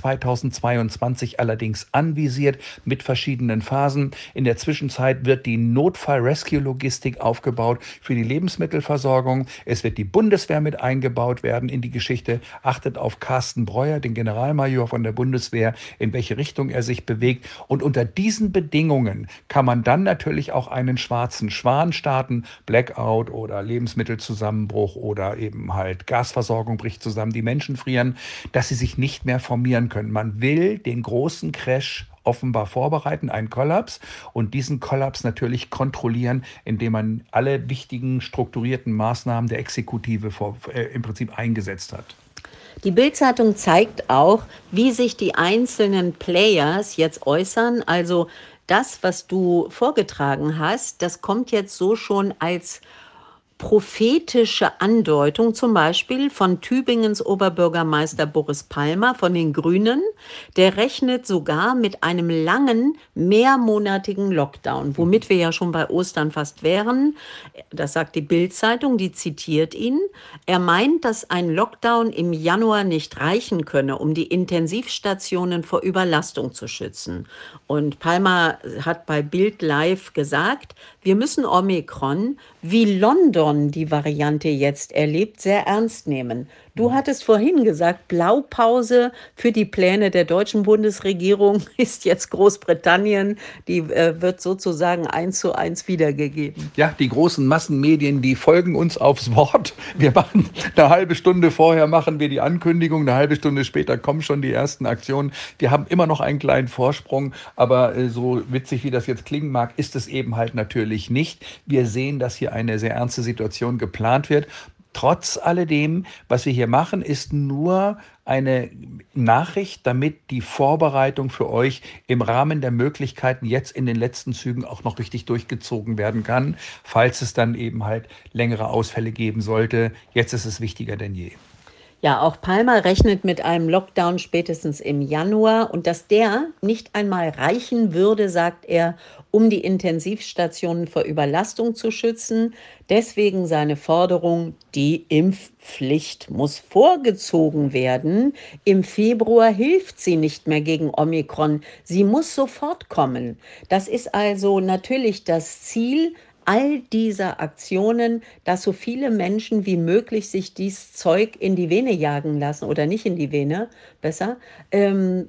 2022 allerdings anvisiert mit verschiedenen Phasen. In der Zwischenzeit wird die Notfall-Rescue-Logistik aufgebaut für die Lebensmittelversorgung. Es wird die Bundeswehr mit eingebaut werden in die Geschichte. Achtet auf Carsten Breuer, den Generalmajor von der Bundeswehr, in welche Richtung er sich bewegt. Und unter diesen Bedingungen kann man dann natürlich auch einen schwarzen Schwan starten. Blackout oder Lebensmittelzusammenbruch oder eben halt Gasversorgung bricht zusammen, die Menschen frieren, dass sie sich nicht mehr formieren können. Man will den großen Crash offenbar vorbereiten, einen Kollaps, und diesen Kollaps natürlich kontrollieren, indem man alle wichtigen strukturierten Maßnahmen der Exekutive im Prinzip eingesetzt hat. Die Bild-Zeitung zeigt auch, wie sich die einzelnen Players jetzt äußern. Also das, was du vorgetragen hast, das kommt jetzt so schon als prophetische Andeutung, zum Beispiel von Tübingens Oberbürgermeister Boris Palmer von den Grünen. Der rechnet sogar mit einem langen, mehrmonatigen Lockdown, womit wir ja schon bei Ostern fast wären. Das sagt die Bild-Zeitung, die zitiert ihn. Er meint, dass ein Lockdown im Januar nicht reichen könne, um die Intensivstationen vor Überlastung zu schützen. Und Palmer hat bei Bild Live gesagt, wir müssen Omikron, wie London die Variante jetzt erlebt, sehr ernst nehmen. Du hattest vorhin gesagt, Blaupause für die Pläne der deutschen Bundesregierung ist jetzt Großbritannien. Die wird sozusagen 1:1 wiedergegeben. Ja, die großen Massenmedien, die folgen uns aufs Wort. Wir machen eine halbe Stunde vorher machen wir die Ankündigung, eine halbe Stunde später kommen schon die ersten Aktionen. Wir haben immer noch einen kleinen Vorsprung, aber so witzig wie das jetzt klingen mag, ist es eben halt natürlich nicht. Wir sehen, dass hier eine sehr ernste Situation geplant wird. Trotz alledem, was wir hier machen, ist nur eine Nachricht, damit die Vorbereitung für euch im Rahmen der Möglichkeiten jetzt in den letzten Zügen auch noch richtig durchgezogen werden kann, falls es dann eben halt längere Ausfälle geben sollte. Jetzt ist es wichtiger denn je. Ja, auch Palmer rechnet mit einem Lockdown spätestens im Januar und dass der nicht einmal reichen würde, sagt er, um die Intensivstationen vor Überlastung zu schützen. Deswegen seine Forderung, die Impfpflicht muss vorgezogen werden. Im Februar hilft sie nicht mehr gegen Omikron. Sie muss sofort kommen. Das ist also natürlich das Ziel all dieser Aktionen, dass so viele Menschen wie möglich sich dies Zeug in die Vene jagen lassen oder nicht in die Vene, besser,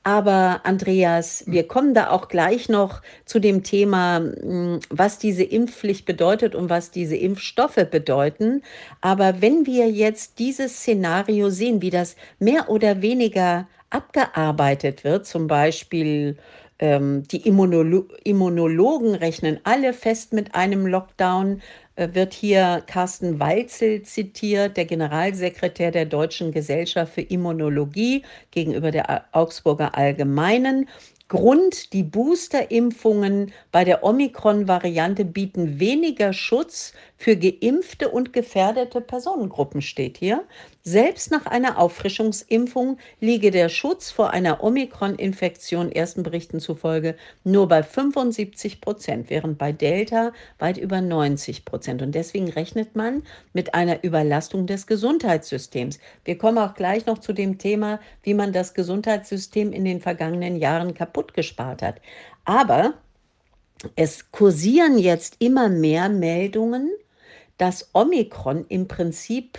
Aber Andreas, wir kommen da auch gleich noch zu dem Thema, was diese Impfpflicht bedeutet und was diese Impfstoffe bedeuten. Aber wenn wir jetzt dieses Szenario sehen, wie das mehr oder weniger abgearbeitet wird, zum Beispiel die Immunologen rechnen alle fest mit einem Lockdown, wird hier Carsten Walzel zitiert, der Generalsekretär der Deutschen Gesellschaft für Immunologie gegenüber der Augsburger Allgemeinen. Grund, die Boosterimpfungen bei der Omikron-Variante bieten weniger Schutz für geimpfte und gefährdete Personengruppen, steht hier. Selbst nach einer Auffrischungsimpfung liege der Schutz vor einer Omikron-Infektion ersten Berichten zufolge nur bei 75%, während bei Delta weit über 90%. Und deswegen rechnet man mit einer Überlastung des Gesundheitssystems. Wir kommen auch gleich noch zu dem Thema, wie man das Gesundheitssystem in den vergangenen Jahren kaputt gespart hat. Aber es kursieren jetzt immer mehr Meldungen, dass Omikron im Prinzip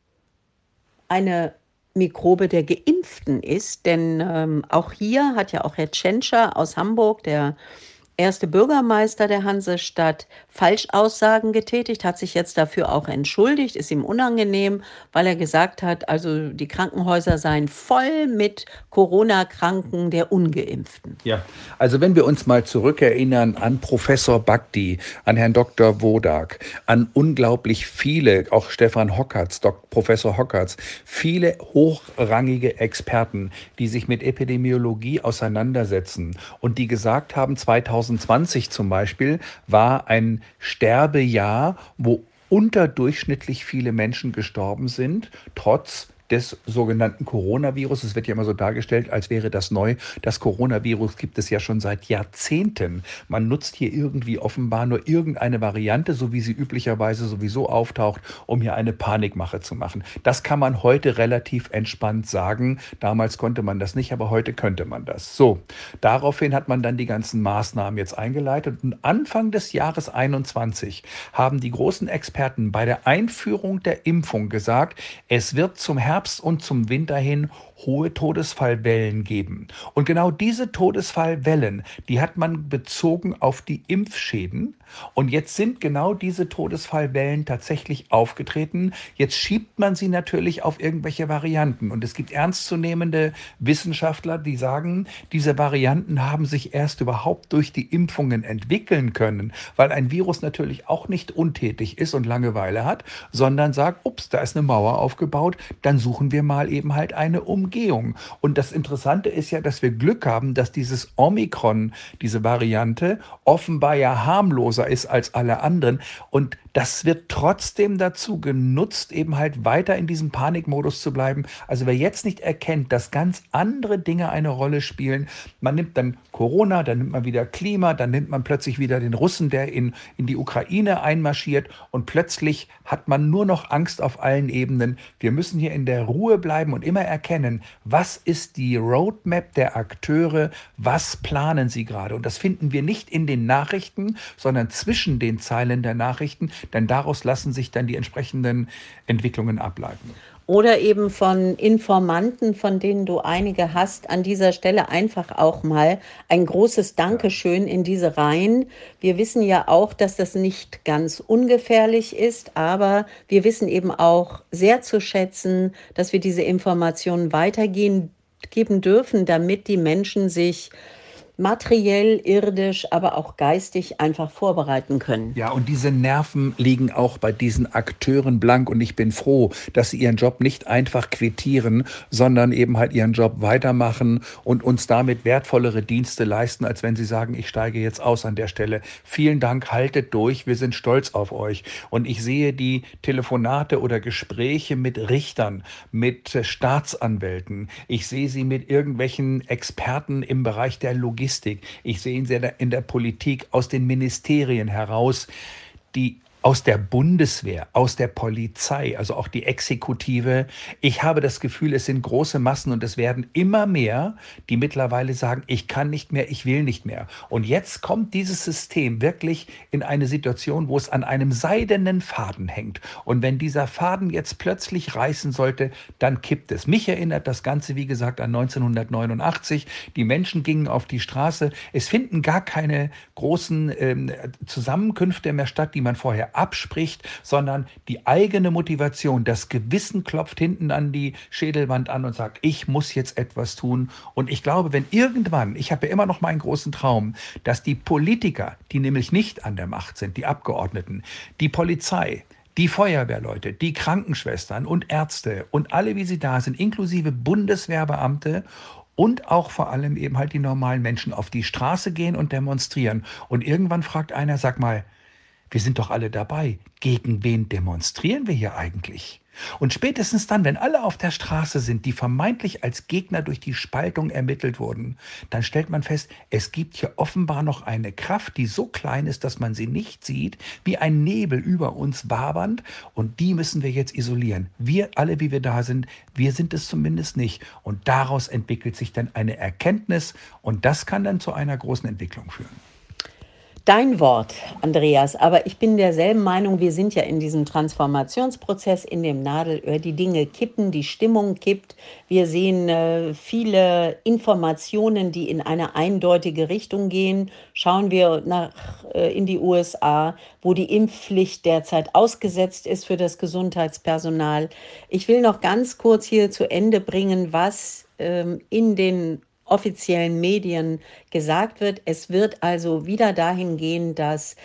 eine Mikrobe der Geimpften ist, denn auch hier hat ja auch Herr Tschentscher aus Hamburg, der erste Bürgermeister der Hansestadt, Falschaussagen getätigt, hat sich jetzt dafür auch entschuldigt, ist ihm unangenehm, weil er gesagt hat, also die Krankenhäuser seien voll mit Corona-Kranken der Ungeimpften. Ja, also wenn wir uns mal zurückerinnern an Professor Bhakdi, an Herrn Dr. Wodak, an unglaublich viele, auch Stefan Hockertz, Professor Hockertz, viele hochrangige Experten, die sich mit Epidemiologie auseinandersetzen und die gesagt haben, 2020 zum Beispiel war ein Sterbejahr, wo unterdurchschnittlich viele Menschen gestorben sind, trotz des sogenannten Coronavirus. Es wird ja immer so dargestellt, als wäre das neu. Das Coronavirus gibt es ja schon seit Jahrzehnten. Man nutzt hier irgendwie offenbar nur irgendeine Variante, so wie sie üblicherweise sowieso auftaucht, um hier eine Panikmache zu machen. Das kann man heute relativ entspannt sagen. Damals konnte man das nicht, aber heute könnte man das. So, daraufhin hat man dann die ganzen Maßnahmen jetzt eingeleitet. Und Anfang des Jahres 2021 haben die großen Experten bei der Einführung der Impfung gesagt, es wird zum Herbst und zum Winter hin hohe Todesfallwellen geben. Und genau diese Todesfallwellen, die hat man bezogen auf die Impfschäden. Und jetzt sind genau diese Todesfallwellen tatsächlich aufgetreten. Jetzt schiebt man sie natürlich auf irgendwelche Varianten. Und es gibt ernstzunehmende Wissenschaftler, die sagen, diese Varianten haben sich erst überhaupt durch die Impfungen entwickeln können, weil ein Virus natürlich auch nicht untätig ist und Langeweile hat, sondern sagt, ups, da ist eine Mauer aufgebaut, dann suchen wir mal eben halt eine Umgehung. Und das Interessante ist ja, dass wir Glück haben, dass dieses Omikron, diese Variante, offenbar ja harmloser ist als alle anderen. Und das wird trotzdem dazu genutzt, eben halt weiter in diesem Panikmodus zu bleiben. Also wer jetzt nicht erkennt, dass ganz andere Dinge eine Rolle spielen, man nimmt dann Corona, dann nimmt man wieder Klima, dann nimmt man plötzlich wieder den Russen, der in die Ukraine einmarschiert und plötzlich hat man nur noch Angst auf allen Ebenen. Wir müssen hier in der Ruhe bleiben und immer erkennen, was ist die Roadmap der Akteure, was planen sie gerade. Und das finden wir nicht in den Nachrichten, sondern zwischen den Zeilen der Nachrichten, denn daraus lassen sich dann die entsprechenden Entwicklungen ableiten. Oder eben von Informanten, von denen du einige hast. An dieser Stelle einfach auch mal ein großes Dankeschön in diese Reihen. Wir wissen ja auch, dass das nicht ganz ungefährlich ist, aber wir wissen eben auch sehr zu schätzen, dass wir diese Informationen weitergeben dürfen, damit die Menschen sich materiell, irdisch, aber auch geistig einfach vorbereiten können. Ja, und diese Nerven liegen auch bei diesen Akteuren blank und ich bin froh, dass sie ihren Job nicht einfach quittieren, sondern eben halt ihren Job weitermachen und uns damit wertvollere Dienste leisten, als wenn sie sagen, ich steige jetzt aus an der Stelle. Vielen Dank, haltet durch, wir sind stolz auf euch. Und ich sehe die Telefonate oder Gespräche mit Richtern, mit Staatsanwälten. Ich sehe sie mit irgendwelchen Experten im Bereich der Logistik. Ich sehe ihn in der Politik, aus den Ministerien heraus. Die aus der Bundeswehr, aus der Polizei, also auch die Exekutive. Ich habe das Gefühl, es sind große Massen und es werden immer mehr, die mittlerweile sagen, ich kann nicht mehr, ich will nicht mehr. Und jetzt kommt dieses System wirklich in eine Situation, wo es an einem seidenen Faden hängt. Und wenn dieser Faden jetzt plötzlich reißen sollte, dann kippt es. Mich erinnert das Ganze, wie gesagt, an 1989. Die Menschen gingen auf die Straße. Es finden gar keine großen Zusammenkünfte mehr statt, die man vorher abspricht, sondern die eigene Motivation, das Gewissen klopft hinten an die Schädelwand an und sagt, ich muss jetzt etwas tun. Und ich glaube, wenn irgendwann, ich habe ja immer noch meinen großen Traum, dass die Politiker, die nämlich nicht an der Macht sind, die Abgeordneten, die Polizei, die Feuerwehrleute, die Krankenschwestern und Ärzte und alle, wie sie da sind, inklusive Bundeswehrbeamte und auch vor allem eben halt die normalen Menschen auf die Straße gehen und demonstrieren. Und irgendwann fragt einer, sag mal, wir sind doch alle dabei. Gegen wen demonstrieren wir hier eigentlich? Und spätestens dann, wenn alle auf der Straße sind, die vermeintlich als Gegner durch die Spaltung ermittelt wurden, dann stellt man fest, es gibt hier offenbar noch eine Kraft, die so klein ist, dass man sie nicht sieht, wie ein Nebel über uns wabernd. Und die müssen wir jetzt isolieren. Wir alle, wie wir da sind, wir sind es zumindest nicht. Und daraus entwickelt sich dann eine Erkenntnis und das kann dann zu einer großen Entwicklung führen. Dein Wort, Andreas, aber ich bin derselben Meinung, wir sind ja in diesem Transformationsprozess, in dem Nadelöhr, die Dinge kippen, die Stimmung kippt. Wir sehen viele Informationen, die in eine eindeutige Richtung gehen. Schauen wir in die USA, wo die Impfpflicht derzeit ausgesetzt ist für das Gesundheitspersonal. Ich will noch ganz kurz hier zu Ende bringen, was in den offiziellen Medien gesagt wird. Es wird also wieder dahin gehen, dass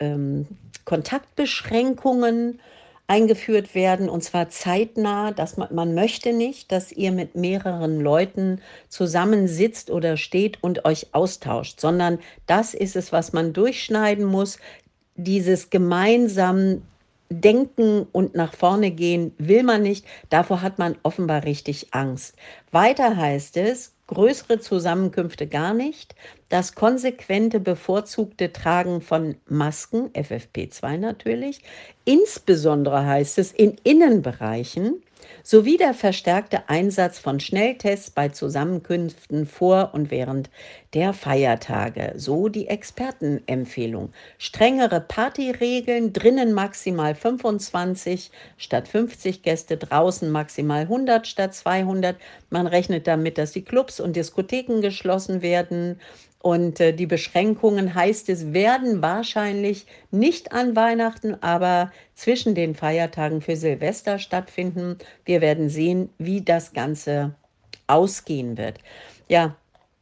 Kontaktbeschränkungen eingeführt werden, und zwar zeitnah, dass man möchte nicht, dass ihr mit mehreren Leuten zusammensitzt oder steht und euch austauscht, sondern das ist es, was man durchschneiden muss. Dieses gemeinsam Denken und nach vorne gehen will man nicht. Davor hat man offenbar richtig Angst. Weiter heißt es, größere Zusammenkünfte gar nicht, das konsequente bevorzugte Tragen von Masken, FFP2 natürlich, insbesondere heißt es in Innenbereichen, sowie der verstärkte Einsatz von Schnelltests bei Zusammenkünften vor und während der Feiertage. So die Expertenempfehlung. Strengere Partyregeln, drinnen maximal 25 statt 50 Gäste, draußen maximal 100 statt 200. Man rechnet damit, dass die Clubs und Diskotheken geschlossen werden. Und die Beschränkungen, heißt es, werden wahrscheinlich nicht an Weihnachten, aber zwischen den Feiertagen für Silvester stattfinden. Wir werden sehen, wie das Ganze ausgehen wird. Ja,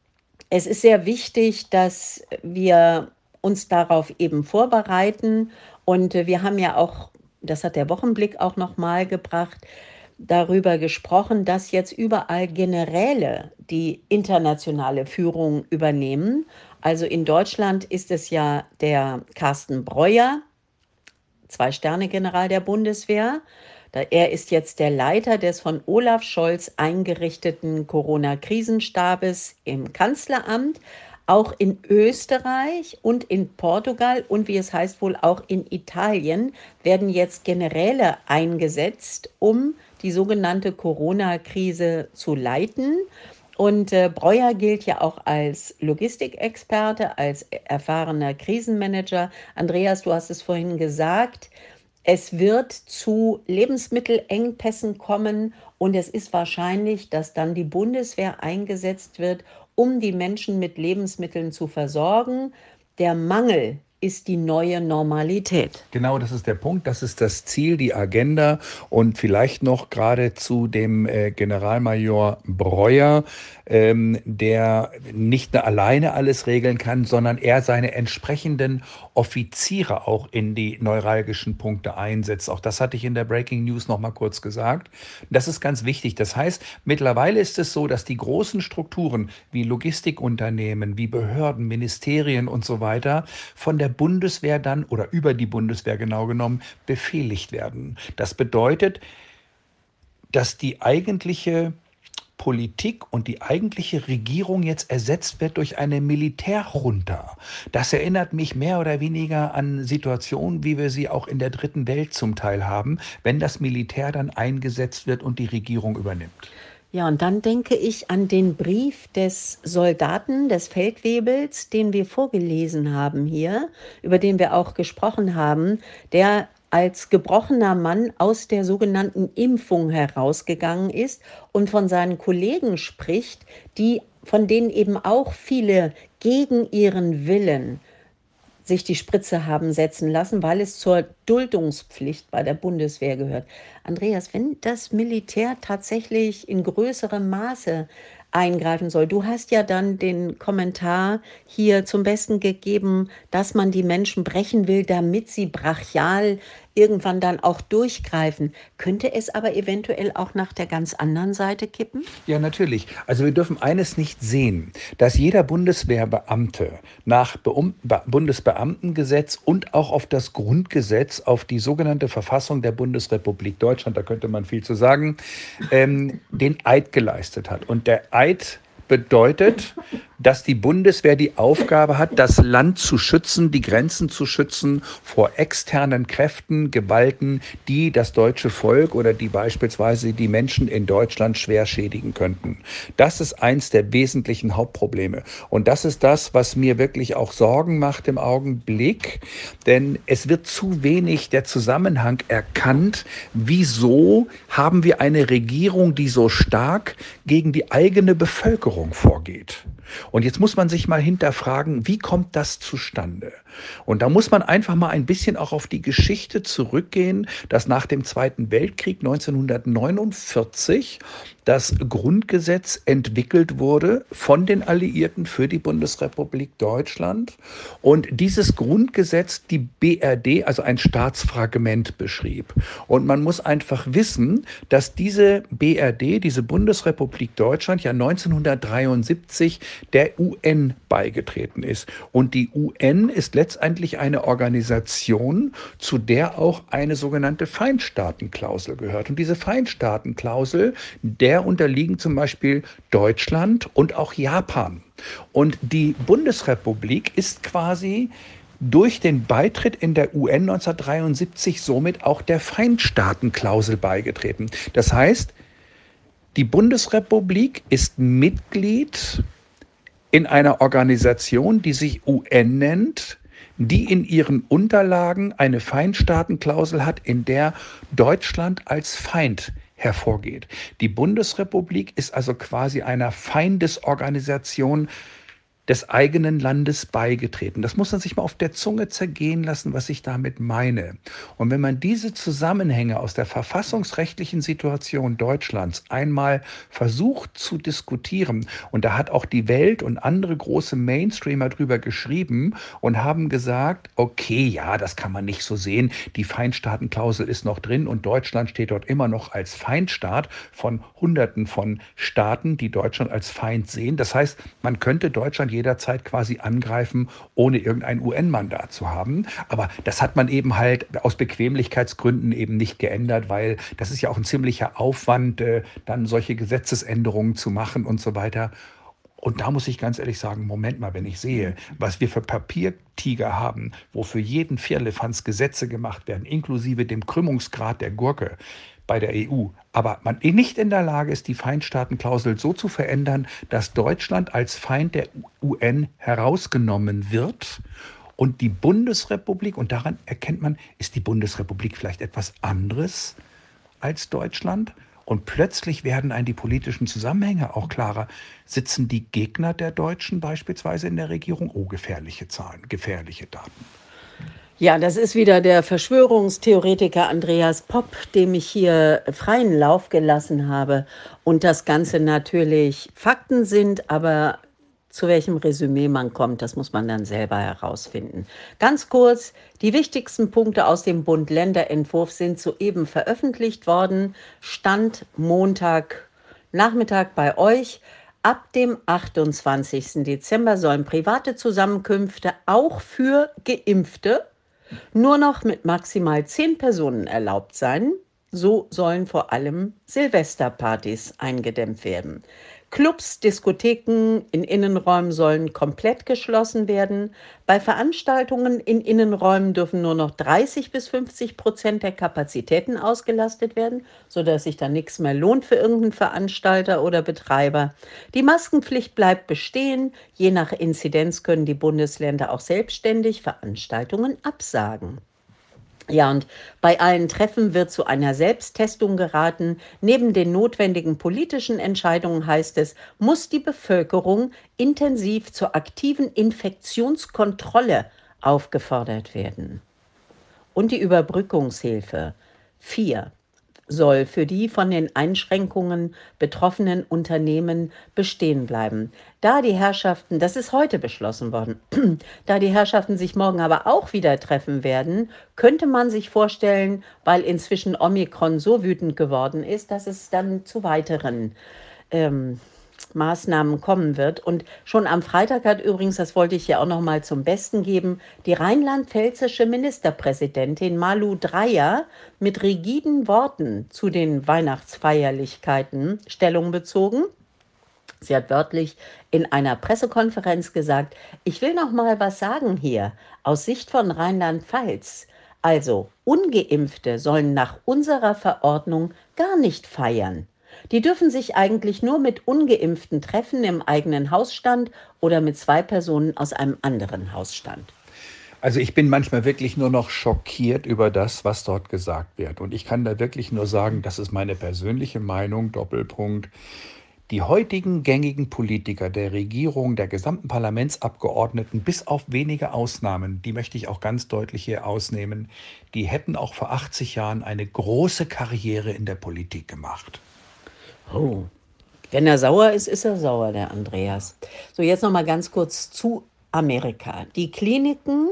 es ist sehr wichtig, dass wir uns darauf eben vorbereiten. Und wir haben ja auch, das hat der Wochenblick auch nochmal gebracht, darüber gesprochen, dass jetzt überall Generäle die internationale Führung übernehmen. Also in Deutschland ist es ja der Carsten Breuer, 2-Sterne-General der Bundeswehr. Er ist jetzt der Leiter des von Olaf Scholz eingerichteten Corona-Krisenstabes im Kanzleramt. Auch in Österreich und in Portugal und wie es heißt wohl auch in Italien werden jetzt Generäle eingesetzt, um die sogenannte Corona-Krise zu leiten. Und Breuer gilt ja auch als Logistikexperte, als erfahrener Krisenmanager. Andreas, du hast es vorhin gesagt, es wird zu Lebensmittelengpässen kommen und es ist wahrscheinlich, dass dann die Bundeswehr eingesetzt wird, um die Menschen mit Lebensmitteln zu versorgen. Der Mangel ist die neue Normalität. Genau, das ist der Punkt, das ist das Ziel, die Agenda und vielleicht noch gerade zu dem Generalmajor Breuer, der nicht nur alleine alles regeln kann, sondern er seine entsprechenden Offiziere auch in die neuralgischen Punkte einsetzt. Auch das hatte ich in der Breaking News noch mal kurz gesagt. Das ist ganz wichtig. Das heißt, mittlerweile ist es so, dass die großen Strukturen wie Logistikunternehmen, wie Behörden, Ministerien und so weiter von der Bundeswehr dann oder über die Bundeswehr genau genommen befehligt werden. Das bedeutet, dass die eigentliche Politik und die eigentliche Regierung jetzt ersetzt wird durch eine Militärjunta. Das erinnert mich mehr oder weniger an Situationen, wie wir sie auch in der Dritten Welt zum Teil haben, wenn das Militär dann eingesetzt wird und die Regierung übernimmt. Ja, und dann denke ich an den Brief des Soldaten, des Feldwebels, den wir vorgelesen haben hier, über den wir auch gesprochen haben, der als gebrochener Mann aus der sogenannten Impfung herausgegangen ist und von seinen Kollegen spricht, von denen eben auch viele gegen ihren Willen sich die Spritze haben setzen lassen, weil es zur Duldungspflicht bei der Bundeswehr gehört. Andreas, wenn das Militär tatsächlich in größerem Maße eingreifen soll, du hast ja dann den Kommentar hier zum Besten gegeben, dass man die Menschen brechen will, damit sie brachial irgendwann dann auch durchgreifen. Könnte es aber eventuell auch nach der ganz anderen Seite kippen? Ja, natürlich. Also wir dürfen eines nicht sehen, dass jeder Bundeswehrbeamte nach Bundesbeamtengesetz und auch auf das Grundgesetz, auf die sogenannte Verfassung der Bundesrepublik Deutschland, da könnte man viel zu sagen, den Eid geleistet hat. Und der Eid bedeutet, dass die Bundeswehr die Aufgabe hat, das Land zu schützen, die Grenzen zu schützen vor externen Kräften, Gewalten, die das deutsche Volk oder die beispielsweise die Menschen in Deutschland schwer schädigen könnten. Das ist eins der wesentlichen Hauptprobleme. Und das ist das, was mir wirklich auch Sorgen macht im Augenblick, denn es wird zu wenig der Zusammenhang erkannt, wieso haben wir eine Regierung, die so stark gegen die eigene Bevölkerung vorgeht. Und jetzt muss man sich mal hinterfragen, wie kommt das zustande? Und da muss man einfach mal ein bisschen auch auf die Geschichte zurückgehen, dass nach dem Zweiten Weltkrieg 1949 das Grundgesetz entwickelt wurde von den Alliierten für die Bundesrepublik Deutschland und dieses Grundgesetz die BRD, also ein Staatsfragment, beschrieb. Und man muss einfach wissen, dass diese BRD, diese Bundesrepublik Deutschland, ja 1973 der UN beigetreten ist. Und die UN ist letztendlich eine Organisation, zu der auch eine sogenannte Feindstaatenklausel gehört. Und diese Feindstaatenklausel, der unterliegen zum Beispiel Deutschland und auch Japan. Und die Bundesrepublik ist quasi durch den Beitritt in der UN 1973 somit auch der Feindstaatenklausel beigetreten. Das heißt, die Bundesrepublik ist Mitglied in einer Organisation, die sich UN nennt, die in ihren Unterlagen eine Feindstaatenklausel hat, in der Deutschland als Feind hervorgeht. Die Bundesrepublik ist also quasi einer Feindesorganisation des eigenen Landes beigetreten. Das muss man sich mal auf der Zunge zergehen lassen, was ich damit meine. Und wenn man diese Zusammenhänge aus der verfassungsrechtlichen Situation Deutschlands einmal versucht zu diskutieren, und da hat auch die Welt und andere große Mainstreamer drüber geschrieben und haben gesagt, okay, ja, das kann man nicht so sehen, die Feindstaatenklausel ist noch drin und Deutschland steht dort immer noch als Feindstaat von Hunderten von Staaten, die Deutschland als Feind sehen. Das heißt, man könnte Deutschland jederzeit quasi angreifen, ohne irgendein UN-Mandat zu haben. Aber das hat man eben halt aus Bequemlichkeitsgründen eben nicht geändert, weil das ist ja auch ein ziemlicher Aufwand, dann solche Gesetzesänderungen zu machen und so weiter. Und da muss ich ganz ehrlich sagen, Moment mal, wenn ich sehe, was wir für Papiertiger haben, wo für jeden Firlefanz Gesetze gemacht werden, inklusive dem Krümmungsgrad der Gurke bei der EU, aber man nicht in der Lage ist, die Feindstaatenklausel so zu verändern, dass Deutschland als Feind der UN herausgenommen wird und die Bundesrepublik, und daran erkennt man, ist die Bundesrepublik vielleicht etwas anderes als Deutschland? Und plötzlich werden einem die politischen Zusammenhänge auch klarer. Sitzen die Gegner der Deutschen beispielsweise in der Regierung? Oh, gefährliche Zahlen, gefährliche Daten. Ja, das ist wieder der Verschwörungstheoretiker Andreas Popp, dem ich hier freien Lauf gelassen habe. Und das Ganze natürlich Fakten sind, aber zu welchem Resümee man kommt, das muss man dann selber herausfinden. Ganz kurz, die wichtigsten Punkte aus dem Bund-Länder-Entwurf sind soeben veröffentlicht worden. Stand Montagnachmittag bei euch. Ab dem 28. Dezember sollen private Zusammenkünfte auch für Geimpfte nur noch mit maximal 10 Personen erlaubt sein. So sollen vor allem Silvesterpartys eingedämmt werden. Clubs, Diskotheken in Innenräumen sollen komplett geschlossen werden. Bei Veranstaltungen in Innenräumen dürfen nur noch 30-50% der Kapazitäten ausgelastet werden, sodass sich dann nichts mehr lohnt für irgendeinen Veranstalter oder Betreiber. Die Maskenpflicht bleibt bestehen. Je nach Inzidenz können die Bundesländer auch selbstständig Veranstaltungen absagen. Ja, und bei allen Treffen wird zu einer Selbsttestung geraten. Neben den notwendigen politischen Entscheidungen heißt es, muss die Bevölkerung intensiv zur aktiven Infektionskontrolle aufgefordert werden. Und die Überbrückungshilfe 4 soll für die von den Einschränkungen betroffenen Unternehmen bestehen bleiben. Da die Herrschaften, das ist heute beschlossen worden, da die Herrschaften sich morgen aber auch wieder treffen werden, könnte man sich vorstellen, weil inzwischen Omikron so wütend geworden ist, dass es dann zu weiteren Maßnahmen kommen wird. Und schon am Freitag hat übrigens, das wollte ich ja auch noch mal zum Besten geben, die rheinland-pfälzische Ministerpräsidentin Malu Dreyer mit rigiden Worten zu den Weihnachtsfeierlichkeiten Stellung bezogen. Sie hat wörtlich in einer Pressekonferenz gesagt, ich will noch mal was sagen hier aus Sicht von Rheinland-Pfalz. Also, Ungeimpfte sollen nach unserer Verordnung gar nicht feiern. Die dürfen sich eigentlich nur mit Ungeimpften treffen im eigenen Hausstand oder mit 2 Personen aus einem anderen Hausstand. Also ich bin manchmal wirklich nur noch schockiert über das, was dort gesagt wird. Und ich kann da wirklich nur sagen, das ist meine persönliche Meinung, Doppelpunkt. Die heutigen gängigen Politiker der Regierung, der gesamten Parlamentsabgeordneten, bis auf wenige Ausnahmen, die möchte ich auch ganz deutlich hier ausnehmen, die hätten auch vor 80 Jahren eine große Karriere in der Politik gemacht. Oh, wenn er sauer ist, ist er sauer, der Andreas. So, jetzt noch mal ganz kurz zu Amerika. Die Kliniken,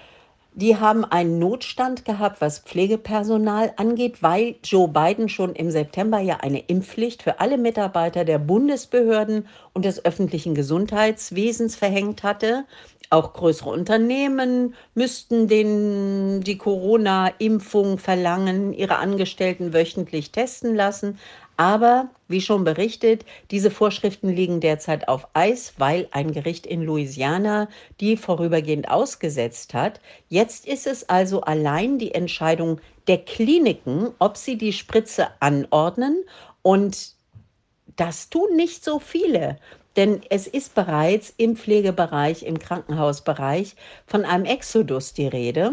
die haben einen Notstand gehabt, was Pflegepersonal angeht, weil Joe Biden schon im September ja eine Impfpflicht für alle Mitarbeiter der Bundesbehörden und des öffentlichen Gesundheitswesens verhängt hatte. Auch größere Unternehmen müssten die Corona-Impfung verlangen, ihre Angestellten wöchentlich testen lassen. Aber, wie schon berichtet, diese Vorschriften liegen derzeit auf Eis, weil ein Gericht in Louisiana die vorübergehend ausgesetzt hat. Jetzt ist es also allein die Entscheidung der Kliniken, ob sie die Spritze anordnen. Und das tun nicht so viele. Denn es ist bereits im Pflegebereich, im Krankenhausbereich von einem Exodus die Rede.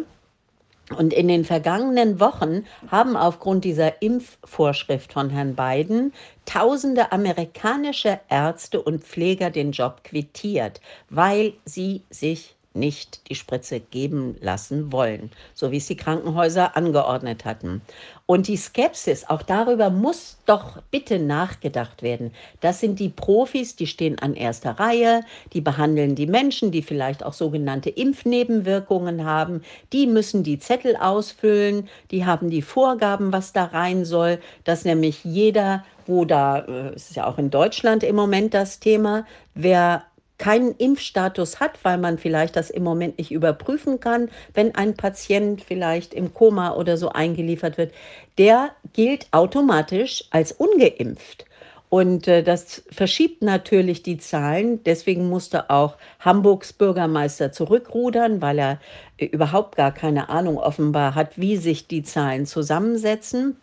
Und in den vergangenen Wochen haben aufgrund dieser Impfvorschrift von Herrn Biden tausende amerikanische Ärzte und Pfleger den Job quittiert, weil sie sich nicht die Spritze geben lassen wollen, so wie es die Krankenhäuser angeordnet hatten. Und die Skepsis, auch darüber muss doch bitte nachgedacht werden. Das sind die Profis, die stehen an erster Reihe, die behandeln die Menschen, die vielleicht auch sogenannte Impfnebenwirkungen haben. Die müssen die Zettel ausfüllen, die haben die Vorgaben, was da rein soll, dass nämlich jeder, es ist ja auch in Deutschland im Moment das Thema, wer keinen Impfstatus hat, weil man vielleicht das im Moment nicht überprüfen kann, wenn ein Patient vielleicht im Koma oder so eingeliefert wird, der gilt automatisch als ungeimpft. Und das verschiebt natürlich die Zahlen. Deswegen musste auch Hamburgs Bürgermeister zurückrudern, weil er überhaupt gar keine Ahnung offenbar hat, wie sich die Zahlen zusammensetzen.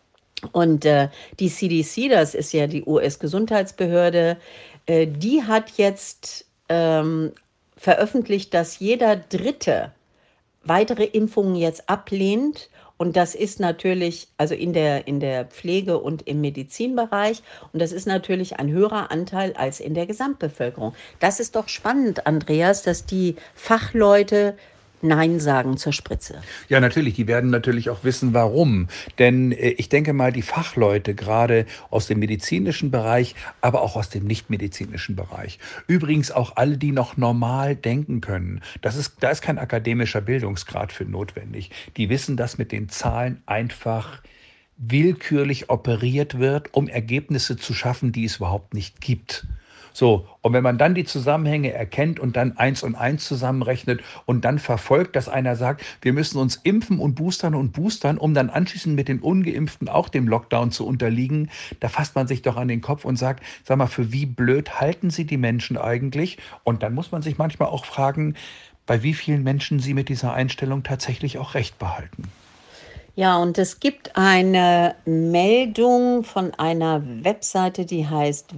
Und die CDC, das ist ja die US-Gesundheitsbehörde, die hat jetzt veröffentlicht, dass jeder Dritte weitere Impfungen jetzt ablehnt. Und das ist natürlich, also in der Pflege und im Medizinbereich, und das ist natürlich ein höherer Anteil als in der Gesamtbevölkerung. Das ist doch spannend, Andreas, dass die Fachleute Nein sagen zur Spritze. Ja, natürlich. Die werden natürlich auch wissen, warum. Denn ich denke mal, die Fachleute, gerade aus dem medizinischen Bereich, aber auch aus dem nichtmedizinischen Bereich, übrigens auch alle, die noch normal denken können, da ist kein akademischer Bildungsgrad für notwendig. Die wissen, dass mit den Zahlen einfach willkürlich operiert wird, um Ergebnisse zu schaffen, die es überhaupt nicht gibt. So, und wenn man dann die Zusammenhänge erkennt und dann eins und eins zusammenrechnet und dann verfolgt, dass einer sagt, wir müssen uns impfen und boostern, um dann anschließend mit den Ungeimpften auch dem Lockdown zu unterliegen, da fasst man sich doch an den Kopf und sagt, sag mal, für wie blöd halten Sie die Menschen eigentlich? Und dann muss man sich manchmal auch fragen, bei wie vielen Menschen sie mit dieser Einstellung tatsächlich auch recht behalten. Ja, und es gibt eine Meldung von einer Webseite, die heißt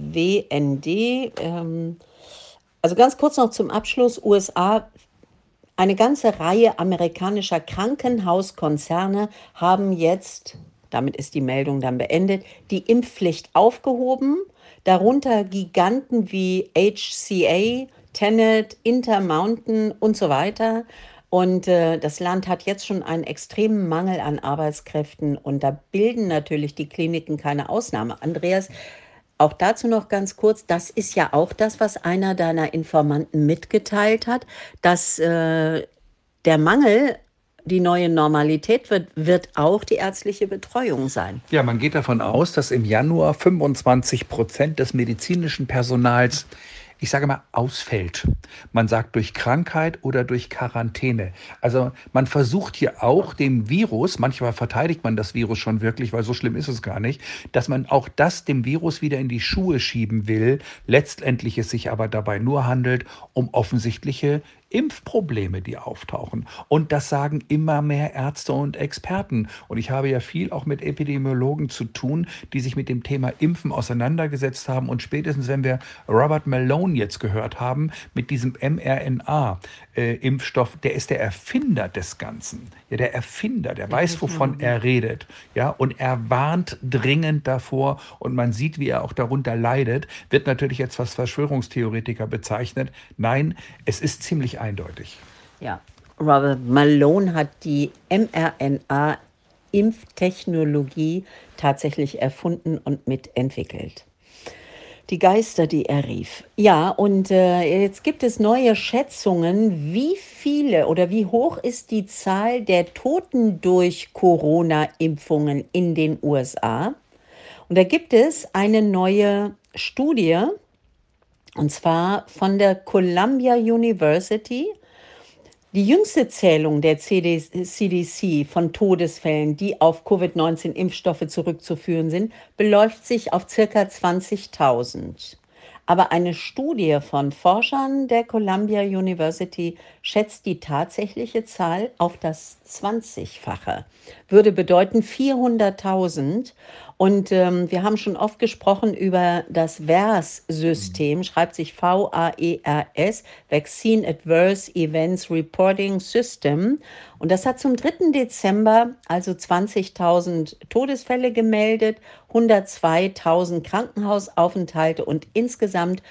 WND. Also ganz kurz noch zum Abschluss. USA, eine ganze Reihe amerikanischer Krankenhauskonzerne haben jetzt, damit ist die Meldung dann beendet, die Impfpflicht aufgehoben. Darunter Giganten wie HCA, Tenet, Intermountain und so weiter. Und das Land hat jetzt schon einen extremen Mangel an Arbeitskräften und da bilden natürlich die Kliniken keine Ausnahme. Andreas, auch dazu noch ganz kurz, das ist ja auch das, was einer deiner Informanten mitgeteilt hat, dass der Mangel die neue Normalität wird auch die ärztliche Betreuung sein. Ja, man geht davon aus, dass im Januar 25% des medizinischen Personals, ich sage mal, ausfällt. Man sagt durch Krankheit oder durch Quarantäne. Also man versucht hier auch dem Virus, manchmal verteidigt man das Virus schon wirklich, weil so schlimm ist es gar nicht, dass man auch das dem Virus wieder in die Schuhe schieben will. Letztendlich es sich aber dabei nur handelt um offensichtliche Impfprobleme, die auftauchen. Und das sagen immer mehr Ärzte und Experten. Und ich habe ja viel auch mit Epidemiologen zu tun, die sich mit dem Thema Impfen auseinandergesetzt haben. Und spätestens, wenn wir Robert Malone jetzt gehört haben, mit diesem mRNA-Impfstoff, der ist der Erfinder des Ganzen. Ja, der Erfinder, der weiß, wovon er redet. Ja, und er warnt dringend davor. Und man sieht, wie er auch darunter leidet. Wird natürlich jetzt als Verschwörungstheoretiker bezeichnet. Nein, es ist ziemlich eindeutig. Ja, Robert Malone hat die mRNA-Impftechnologie tatsächlich erfunden und mitentwickelt. Die Geister, die er rief. Ja, und jetzt gibt es neue Schätzungen, wie viele oder wie hoch ist die Zahl der Toten durch Corona-Impfungen in den USA. Und da gibt es eine neue Studie, und zwar von der Columbia University. Die jüngste Zählung der CDC von Todesfällen, die auf Covid-19-Impfstoffe zurückzuführen sind, beläuft sich auf ca. 20.000. Aber eine Studie von Forschern der Columbia University schätzt die tatsächliche Zahl auf das 20-fache. Würde bedeuten 400.000. Und wir haben schon oft gesprochen über das VAERS-System, schreibt sich VAERS, Vaccine Adverse Events Reporting System. Und das hat zum 3. Dezember also 20.000 Todesfälle gemeldet, 102.000 Krankenhausaufenthalte und insgesamt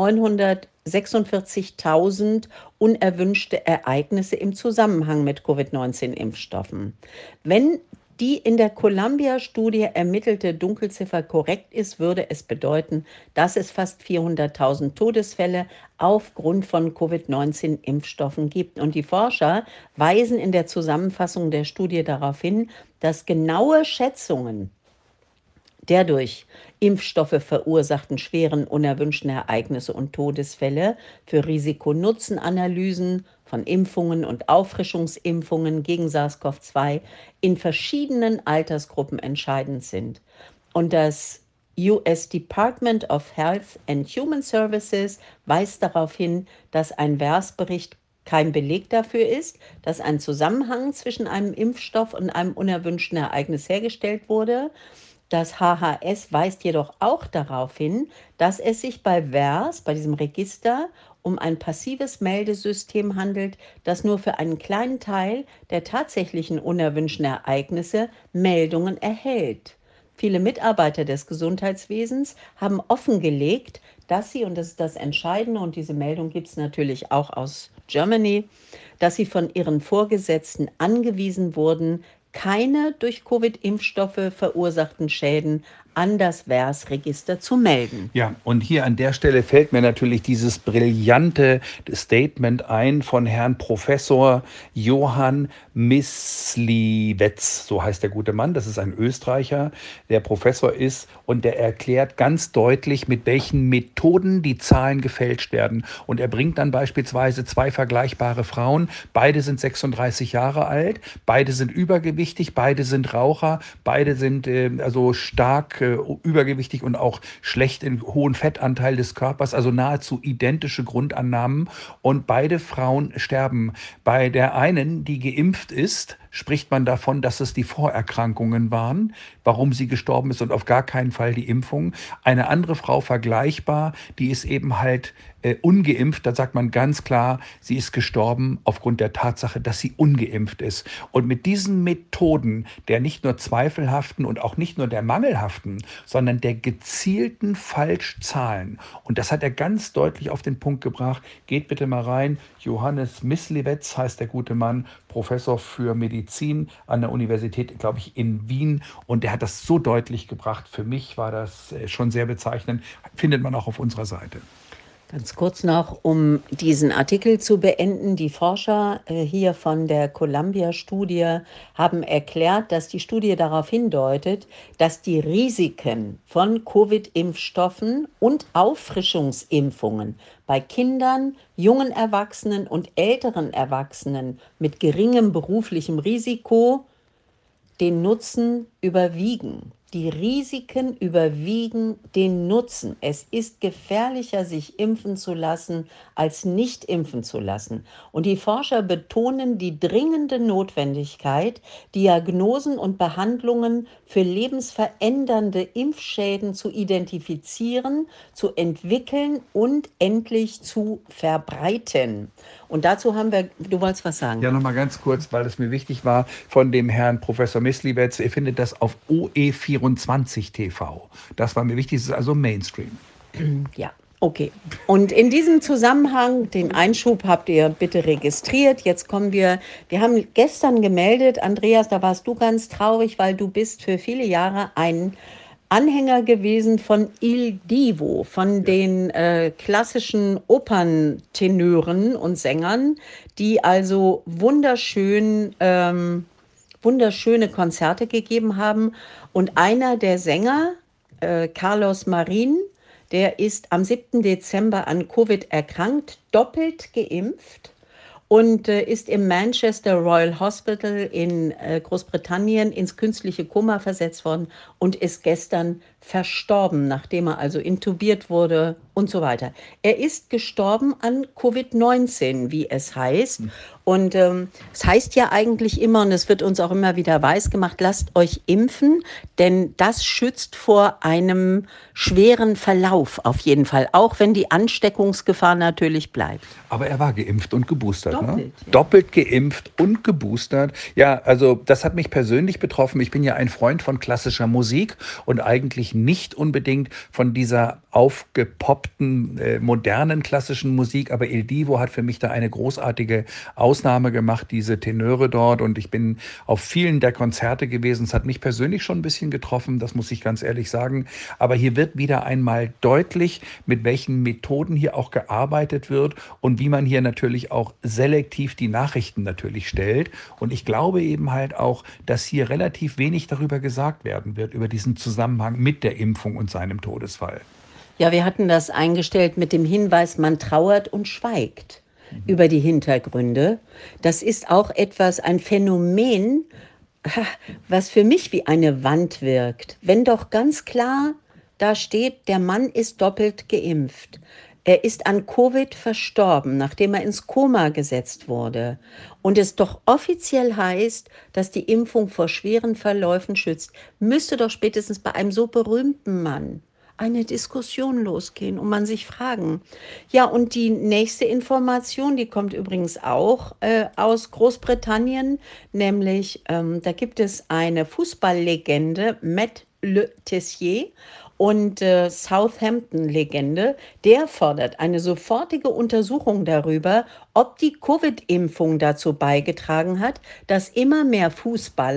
946.000 unerwünschte Ereignisse im Zusammenhang mit Covid-19-Impfstoffen. Wenn die in der Columbia-Studie ermittelte Dunkelziffer korrekt ist, würde es bedeuten, dass es fast 400.000 Todesfälle aufgrund von Covid-19-Impfstoffen gibt. Und die Forscher weisen in der Zusammenfassung der Studie darauf hin, dass genaue Schätzungen der durch Impfstoffe verursachten schweren unerwünschten Ereignisse und Todesfälle für Risiko-Nutzen-Analysen von Impfungen und Auffrischungsimpfungen gegen SARS-CoV-2 in verschiedenen Altersgruppen entscheidend sind. Und das US Department of Health and Human Services weist darauf hin, dass ein VAERS-Bericht kein Beleg dafür ist, dass ein Zusammenhang zwischen einem Impfstoff und einem unerwünschten Ereignis hergestellt wurde. Das HHS weist jedoch auch darauf hin, dass es sich bei VAERS, bei diesem Register, um ein passives Meldesystem handelt, das nur für einen kleinen Teil der tatsächlichen unerwünschten Ereignisse Meldungen erhält. Viele Mitarbeiter des Gesundheitswesens haben offengelegt, dass sie, und das ist das Entscheidende, und diese Meldung gibt es natürlich auch aus Germany, dass sie von ihren Vorgesetzten angewiesen wurden, keine durch Covid-Impfstoffe verursachten Schäden an das VERS-Register zu melden. Ja, und hier an der Stelle fällt mir natürlich dieses brillante Statement ein von Herrn Professor Johann Misliwetz, so heißt der gute Mann, das ist ein Österreicher, der Professor ist und der erklärt ganz deutlich, mit welchen Methoden die Zahlen gefälscht werden. Und er bringt dann beispielsweise zwei vergleichbare Frauen, beide sind 36 Jahre alt, beide sind übergewichtig, beide sind Raucher, beide sind also stark übergewichtig und auch schlecht im hohen Fettanteil des Körpers, also nahezu identische Grundannahmen. Und beide Frauen sterben. Bei der einen, die geimpft ist, spricht man davon, dass es die Vorerkrankungen waren, warum sie gestorben ist und auf gar keinen Fall die Impfung. Eine andere Frau vergleichbar, die ist eben halt ungeimpft, da sagt man ganz klar, sie ist gestorben aufgrund der Tatsache, dass sie ungeimpft ist. Und mit diesen Methoden der nicht nur zweifelhaften und auch nicht nur der mangelhaften, sondern der gezielten Falschzahlen, und das hat er ganz deutlich auf den Punkt gebracht, geht bitte mal rein, Johannes Misliwetz heißt der gute Mann, Professor für Medizin an der Universität, glaube ich, in Wien, und der hat das so deutlich gebracht. Für mich war das schon sehr bezeichnend, findet man auch auf unserer Seite. Ganz kurz noch, um diesen Artikel zu beenden. Die Forscher hier von der Columbia-Studie haben erklärt, dass die Studie darauf hindeutet, dass die Risiken von Covid-Impfstoffen und Auffrischungsimpfungen bei Kindern, jungen Erwachsenen und älteren Erwachsenen mit geringem beruflichem Risiko den Nutzen überwiegen. Die Risiken überwiegen den Nutzen. Es ist gefährlicher, sich impfen zu lassen, als nicht impfen zu lassen. Und die Forscher betonen die dringende Notwendigkeit, Diagnosen und Behandlungen für lebensverändernde Impfschäden zu identifizieren, zu entwickeln und endlich zu verbreiten. Und dazu haben wir, du wolltest was sagen? Ja, nochmal ganz kurz, weil es mir wichtig war, von dem Herrn Professor Misliwetz. Ihr findet das auf OE24 TV. Das war mir wichtig, das ist also Mainstream. Ja, okay. Und in diesem Zusammenhang, den Einschub habt ihr bitte registriert. Jetzt kommen wir haben gestern gemeldet, Andreas, da warst du ganz traurig, weil du bist für viele Jahre ein Anhänger gewesen von Il Divo, von den klassischen Operntenören und Sängern, die also wunderschöne Konzerte gegeben haben. Und einer der Sänger, Carlos Marin, der ist am 7. Dezember an Covid erkrankt, doppelt geimpft und ist im Manchester Royal Hospital in Großbritannien ins künstliche Koma versetzt worden und ist gestern verstorben, nachdem er also intubiert wurde und so weiter. Er ist gestorben an Covid-19, wie es heißt. Und es heißt ja eigentlich immer, und es wird uns auch immer wieder weisgemacht, lasst euch impfen, denn das schützt vor einem schweren Verlauf auf jeden Fall, auch wenn die Ansteckungsgefahr natürlich bleibt. Aber er war geimpft und geboostert. Doppelt, ne? ja. Doppelt geimpft und geboostert. Ja, also das hat mich persönlich betroffen. Ich bin ja ein Freund von klassischer Musik und eigentlich nicht unbedingt von dieser aufgepoppten, modernen klassischen Musik. Aber Il Divo hat für mich da eine großartige Ausnahme gemacht, diese Tenöre dort. Und ich bin auf vielen der Konzerte gewesen. Es hat mich persönlich schon ein bisschen getroffen, das muss ich ganz ehrlich sagen. Aber hier wird wieder einmal deutlich, mit welchen Methoden hier auch gearbeitet wird und wie man hier natürlich auch selektiv die Nachrichten natürlich stellt. Und ich glaube eben halt auch, dass hier relativ wenig darüber gesagt werden wird, über diesen Zusammenhang mit der Impfung und seinem Todesfall. Ja, wir hatten das eingestellt mit dem Hinweis, man trauert und schweigt über die Hintergründe. Das ist auch ein Phänomen, was für mich wie eine Wand wirkt. Wenn doch ganz klar da steht, der Mann ist doppelt geimpft. Er ist an Covid verstorben, nachdem er ins Koma gesetzt wurde. Und es doch offiziell heißt, dass die Impfung vor schweren Verläufen schützt, müsste doch spätestens bei einem so berühmten Mann eine Diskussion losgehen und man sich fragen. Ja, und die nächste Information, die kommt übrigens auch aus Großbritannien, nämlich da gibt es eine Fußballlegende, Matt Le Tessier, und Southampton-Legende, der fordert eine sofortige Untersuchung darüber, ob die Covid-Impfung dazu beigetragen hat, dass immer mehr Fußballer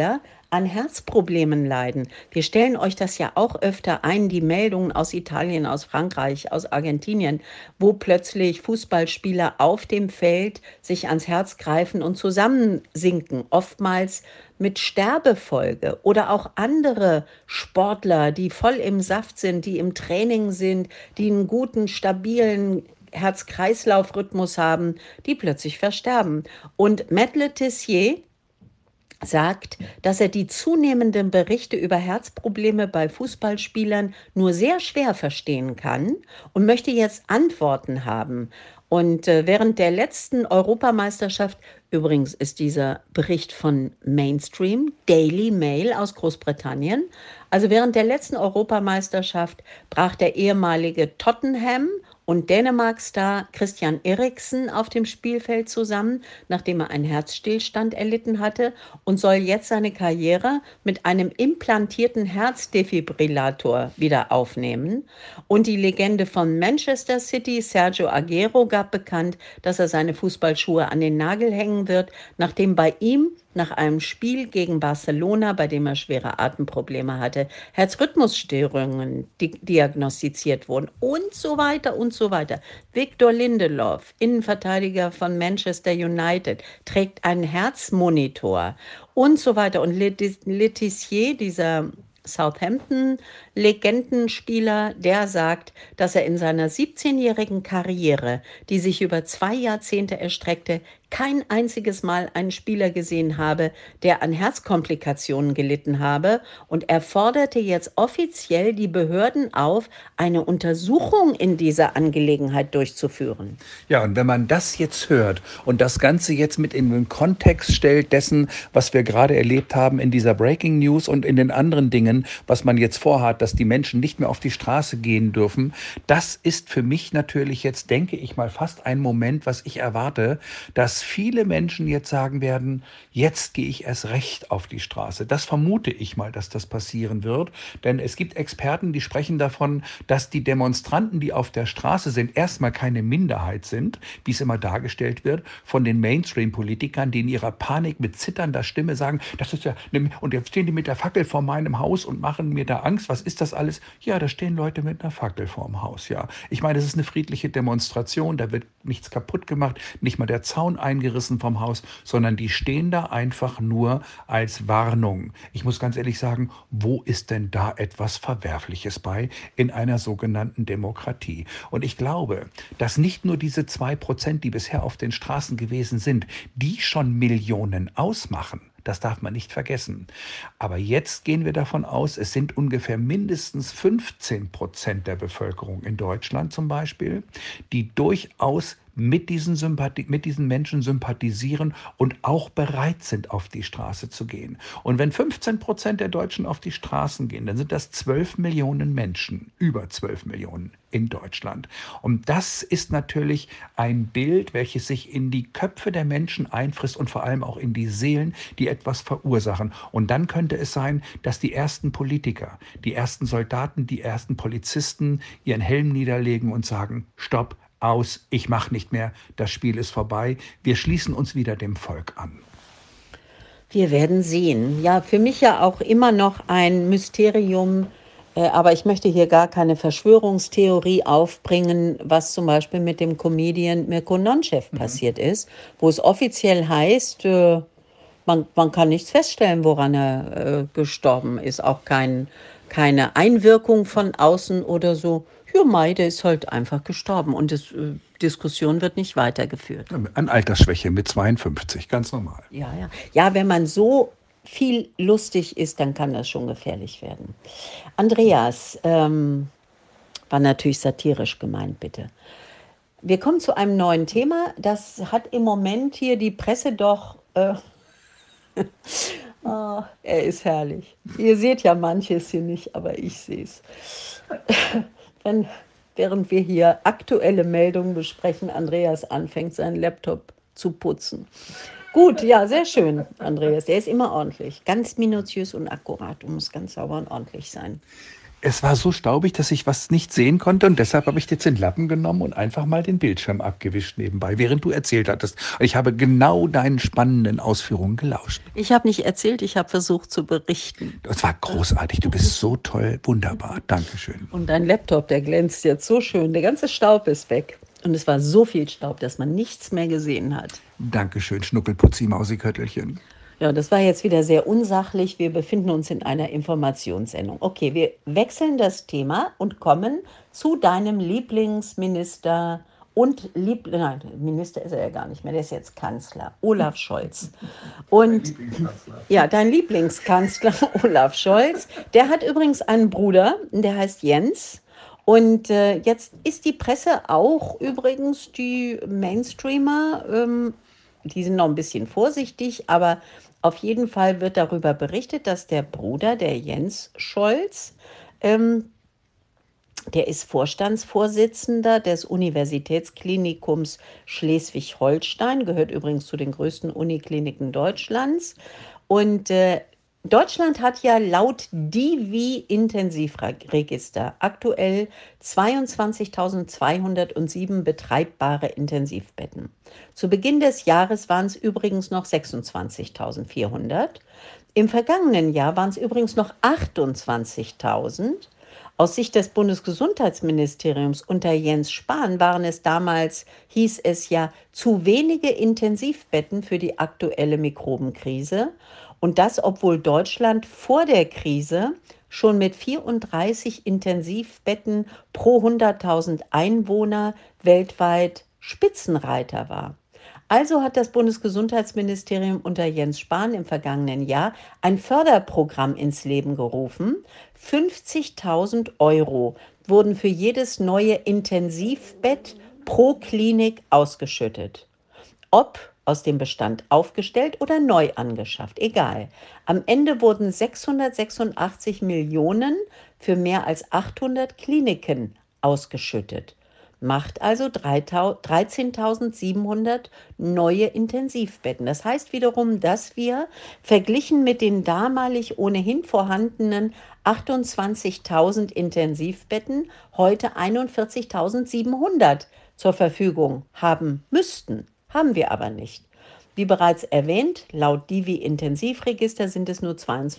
an Herzproblemen leiden. Wir stellen euch das ja auch öfter ein, die Meldungen aus Italien, aus Frankreich, aus Argentinien, wo plötzlich Fußballspieler auf dem Feld sich ans Herz greifen und zusammensinken, oftmals mit Sterbefolge, oder auch andere Sportler, die voll im Saft sind, die im Training sind, die einen guten, stabilen Herz-Kreislauf-Rhythmus haben, die plötzlich versterben. Und Matt Le Tissier sagt, dass er die zunehmenden Berichte über Herzprobleme bei Fußballspielern nur sehr schwer verstehen kann und möchte jetzt Antworten haben. Und während der letzten Europameisterschaft, übrigens ist dieser Bericht von Mainstream, Daily Mail aus Großbritannien, also während der letzten Europameisterschaft brach der ehemalige Tottenham und Dänemark-Star Christian Eriksen auf dem Spielfeld zusammen, nachdem er einen Herzstillstand erlitten hatte, und soll jetzt seine Karriere mit einem implantierten Herzdefibrillator wieder aufnehmen. Und die Legende von Manchester City, Sergio Aguero, gab bekannt, dass er seine Fußballschuhe an den Nagel hängen wird, nachdem bei ihm nach einem Spiel gegen Barcelona, bei dem er schwere Atemprobleme hatte, Herzrhythmusstörungen diagnostiziert wurden und so weiter und so weiter. Victor Lindelof, Innenverteidiger von Manchester United, trägt einen Herzmonitor und so weiter. Und Le Tissier, dieser Southampton-Legendenspieler, der sagt, dass er in seiner 17-jährigen Karriere, die sich über 2 Jahrzehnte erstreckte, kein einziges Mal einen Spieler gesehen habe, der an Herzkomplikationen gelitten habe, und er forderte jetzt offiziell die Behörden auf, eine Untersuchung in dieser Angelegenheit durchzuführen. Ja, und wenn man das jetzt hört und das Ganze jetzt mit in den Kontext stellt dessen, was wir gerade erlebt haben in dieser Breaking News und in den anderen Dingen, was man jetzt vorhat, dass die Menschen nicht mehr auf die Straße gehen dürfen, das ist für mich natürlich jetzt, denke ich mal, fast ein Moment, was ich erwarte, dass viele Menschen jetzt sagen werden, jetzt gehe ich erst recht auf die Straße. Das vermute ich mal, dass das passieren wird, denn es gibt Experten, die sprechen davon, dass die Demonstranten, die auf der Straße sind, erstmal keine Minderheit sind, wie es immer dargestellt wird, von den Mainstream-Politikern, die in ihrer Panik mit zitternder Stimme sagen, das ist ja, und jetzt stehen die mit der Fackel vor meinem Haus und machen mir da Angst. Was ist das alles? Ja, da stehen Leute mit einer Fackel vorm Haus, ja. Ich meine, es ist eine friedliche Demonstration, da wird nichts kaputt gemacht, nicht mal der Zaun eingerissen vom Haus, sondern die stehen da einfach nur als Warnung. Ich muss ganz ehrlich sagen, wo ist denn da etwas Verwerfliches bei in einer sogenannten Demokratie? Und ich glaube, dass nicht nur diese 2%, die bisher auf den Straßen gewesen sind, die schon Millionen ausmachen. Das darf man nicht vergessen. Aber jetzt gehen wir davon aus, es sind ungefähr mindestens 15% der Bevölkerung in Deutschland zum Beispiel, die durchaus mit diesen Menschen sympathisieren und auch bereit sind, auf die Straße zu gehen. Und wenn 15% der Deutschen auf die Straßen gehen, dann sind das 12 Millionen Menschen, über 12 Millionen in Deutschland. Und das ist natürlich ein Bild, welches sich in die Köpfe der Menschen einfrisst und vor allem auch in die Seelen, die etwas verursachen. Und dann könnte es sein, dass die ersten Politiker, die ersten Soldaten, die ersten Polizisten ihren Helm niederlegen und sagen, stopp, aus, ich mache nicht mehr, das Spiel ist vorbei, wir schließen uns wieder dem Volk an. Wir werden sehen. Ja, für mich ja auch immer noch ein Mysterium, aber ich möchte hier gar keine Verschwörungstheorie aufbringen, was zum Beispiel mit dem Comedian Mirko Nonchev passiert ist, wo es offiziell heißt, man kann nichts feststellen, woran er gestorben ist, auch keine Einwirkung von außen oder so. Ja, Mai, der ist halt einfach gestorben und die Diskussion wird nicht weitergeführt. An Altersschwäche mit 52, ganz normal. Ja, ja. Ja, wenn man so viel lustig ist, dann kann das schon gefährlich werden. Andreas, war natürlich satirisch gemeint, bitte. Wir kommen zu einem neuen Thema. Das hat im Moment hier die Presse doch... Oh, er ist herrlich. Ihr seht ja manches hier nicht, aber ich sehe es. Während wir hier aktuelle Meldungen besprechen, Andreas anfängt, seinen Laptop zu putzen. Gut, ja, sehr schön, Andreas. Der ist immer ordentlich. Ganz minutiös und akkurat und muss ganz sauber und ordentlich sein. Es war so staubig, dass ich was nicht sehen konnte und deshalb habe ich jetzt den Lappen genommen und einfach mal den Bildschirm abgewischt nebenbei, während du erzählt hattest. Ich habe genau deinen spannenden Ausführungen gelauscht. Ich habe nicht erzählt, ich habe versucht zu berichten. Das war großartig. Du bist so toll. Wunderbar. Dankeschön. Und dein Laptop, der glänzt jetzt so schön. Der ganze Staub ist weg. Und es war so viel Staub, dass man nichts mehr gesehen hat. Dankeschön, Schnuckelputzi Mausiköttelchen. Ja, das war jetzt wieder sehr unsachlich. Wir befinden uns in einer Informationssendung. Okay, wir wechseln das Thema und kommen zu deinem Lieblingsminister nein, Minister ist er ja gar nicht mehr, der ist jetzt Kanzler, Olaf Scholz. Und ja, dein Lieblingskanzler Olaf Scholz, der hat übrigens einen Bruder, der heißt Jens. Und jetzt ist die Presse auch übrigens, die Mainstreamer, die sind noch ein bisschen vorsichtig, aber auf jeden Fall wird darüber berichtet, dass der Bruder, der Jens Scholz, der ist Vorstandsvorsitzender des Universitätsklinikums Schleswig-Holstein, gehört übrigens zu den größten Unikliniken Deutschlands. Und Deutschland hat ja laut Divi-Intensivregister aktuell 22.207 betreibbare Intensivbetten. Zu Beginn des Jahres waren es übrigens noch 26.400. Im vergangenen Jahr waren es übrigens noch 28.000. Aus Sicht des Bundesgesundheitsministeriums unter Jens Spahn waren es damals, hieß es ja, zu wenige Intensivbetten für die aktuelle Mikrobenkrise. Und das, obwohl Deutschland vor der Krise schon mit 34 Intensivbetten pro 100.000 Einwohner weltweit Spitzenreiter war. Also hat das Bundesgesundheitsministerium unter Jens Spahn im vergangenen Jahr ein Förderprogramm ins Leben gerufen. 50.000 € wurden für jedes neue Intensivbett pro Klinik ausgeschüttet. Ob aus dem Bestand aufgestellt oder neu angeschafft, egal. Am Ende wurden 686 Millionen für mehr als 800 Kliniken ausgeschüttet. Macht also 13.700 neue Intensivbetten. Das heißt wiederum, dass wir verglichen mit den damalig ohnehin vorhandenen 28.000 Intensivbetten heute 41.700 zur Verfügung haben müssten. Haben wir aber nicht. Wie bereits erwähnt, laut Divi-Intensivregister sind es nur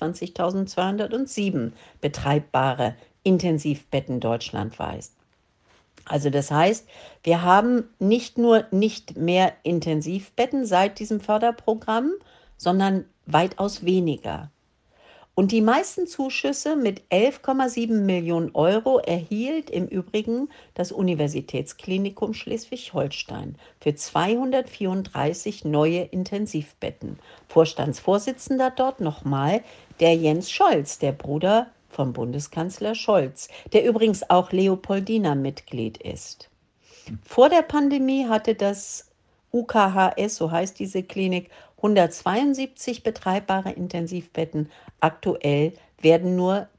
22.207 betreibbare Intensivbetten deutschlandweit. Also das heißt, wir haben nicht nur nicht mehr Intensivbetten seit diesem Förderprogramm, sondern weitaus weniger. Und die meisten Zuschüsse mit 11,7 Millionen € erhielt im Übrigen das Universitätsklinikum Schleswig-Holstein für 234 neue Intensivbetten. Vorstandsvorsitzender dort nochmal der Jens Scholz, der Bruder vom Bundeskanzler Scholz, der übrigens auch Leopoldina-Mitglied ist. Vor der Pandemie hatte das UKHS, so heißt diese Klinik, 172 betreibbare Intensivbetten. Aktuell werden nur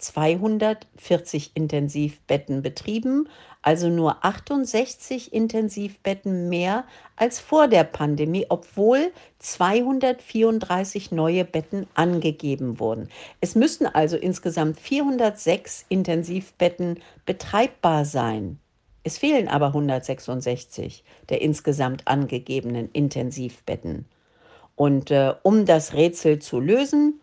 240 Intensivbetten betrieben, also nur 68 Intensivbetten mehr als vor der Pandemie, obwohl 234 neue Betten angegeben wurden. Es müssten also insgesamt 406 Intensivbetten betreibbar sein. Es fehlen aber 166 der insgesamt angegebenen Intensivbetten. Und um das Rätsel zu lösen,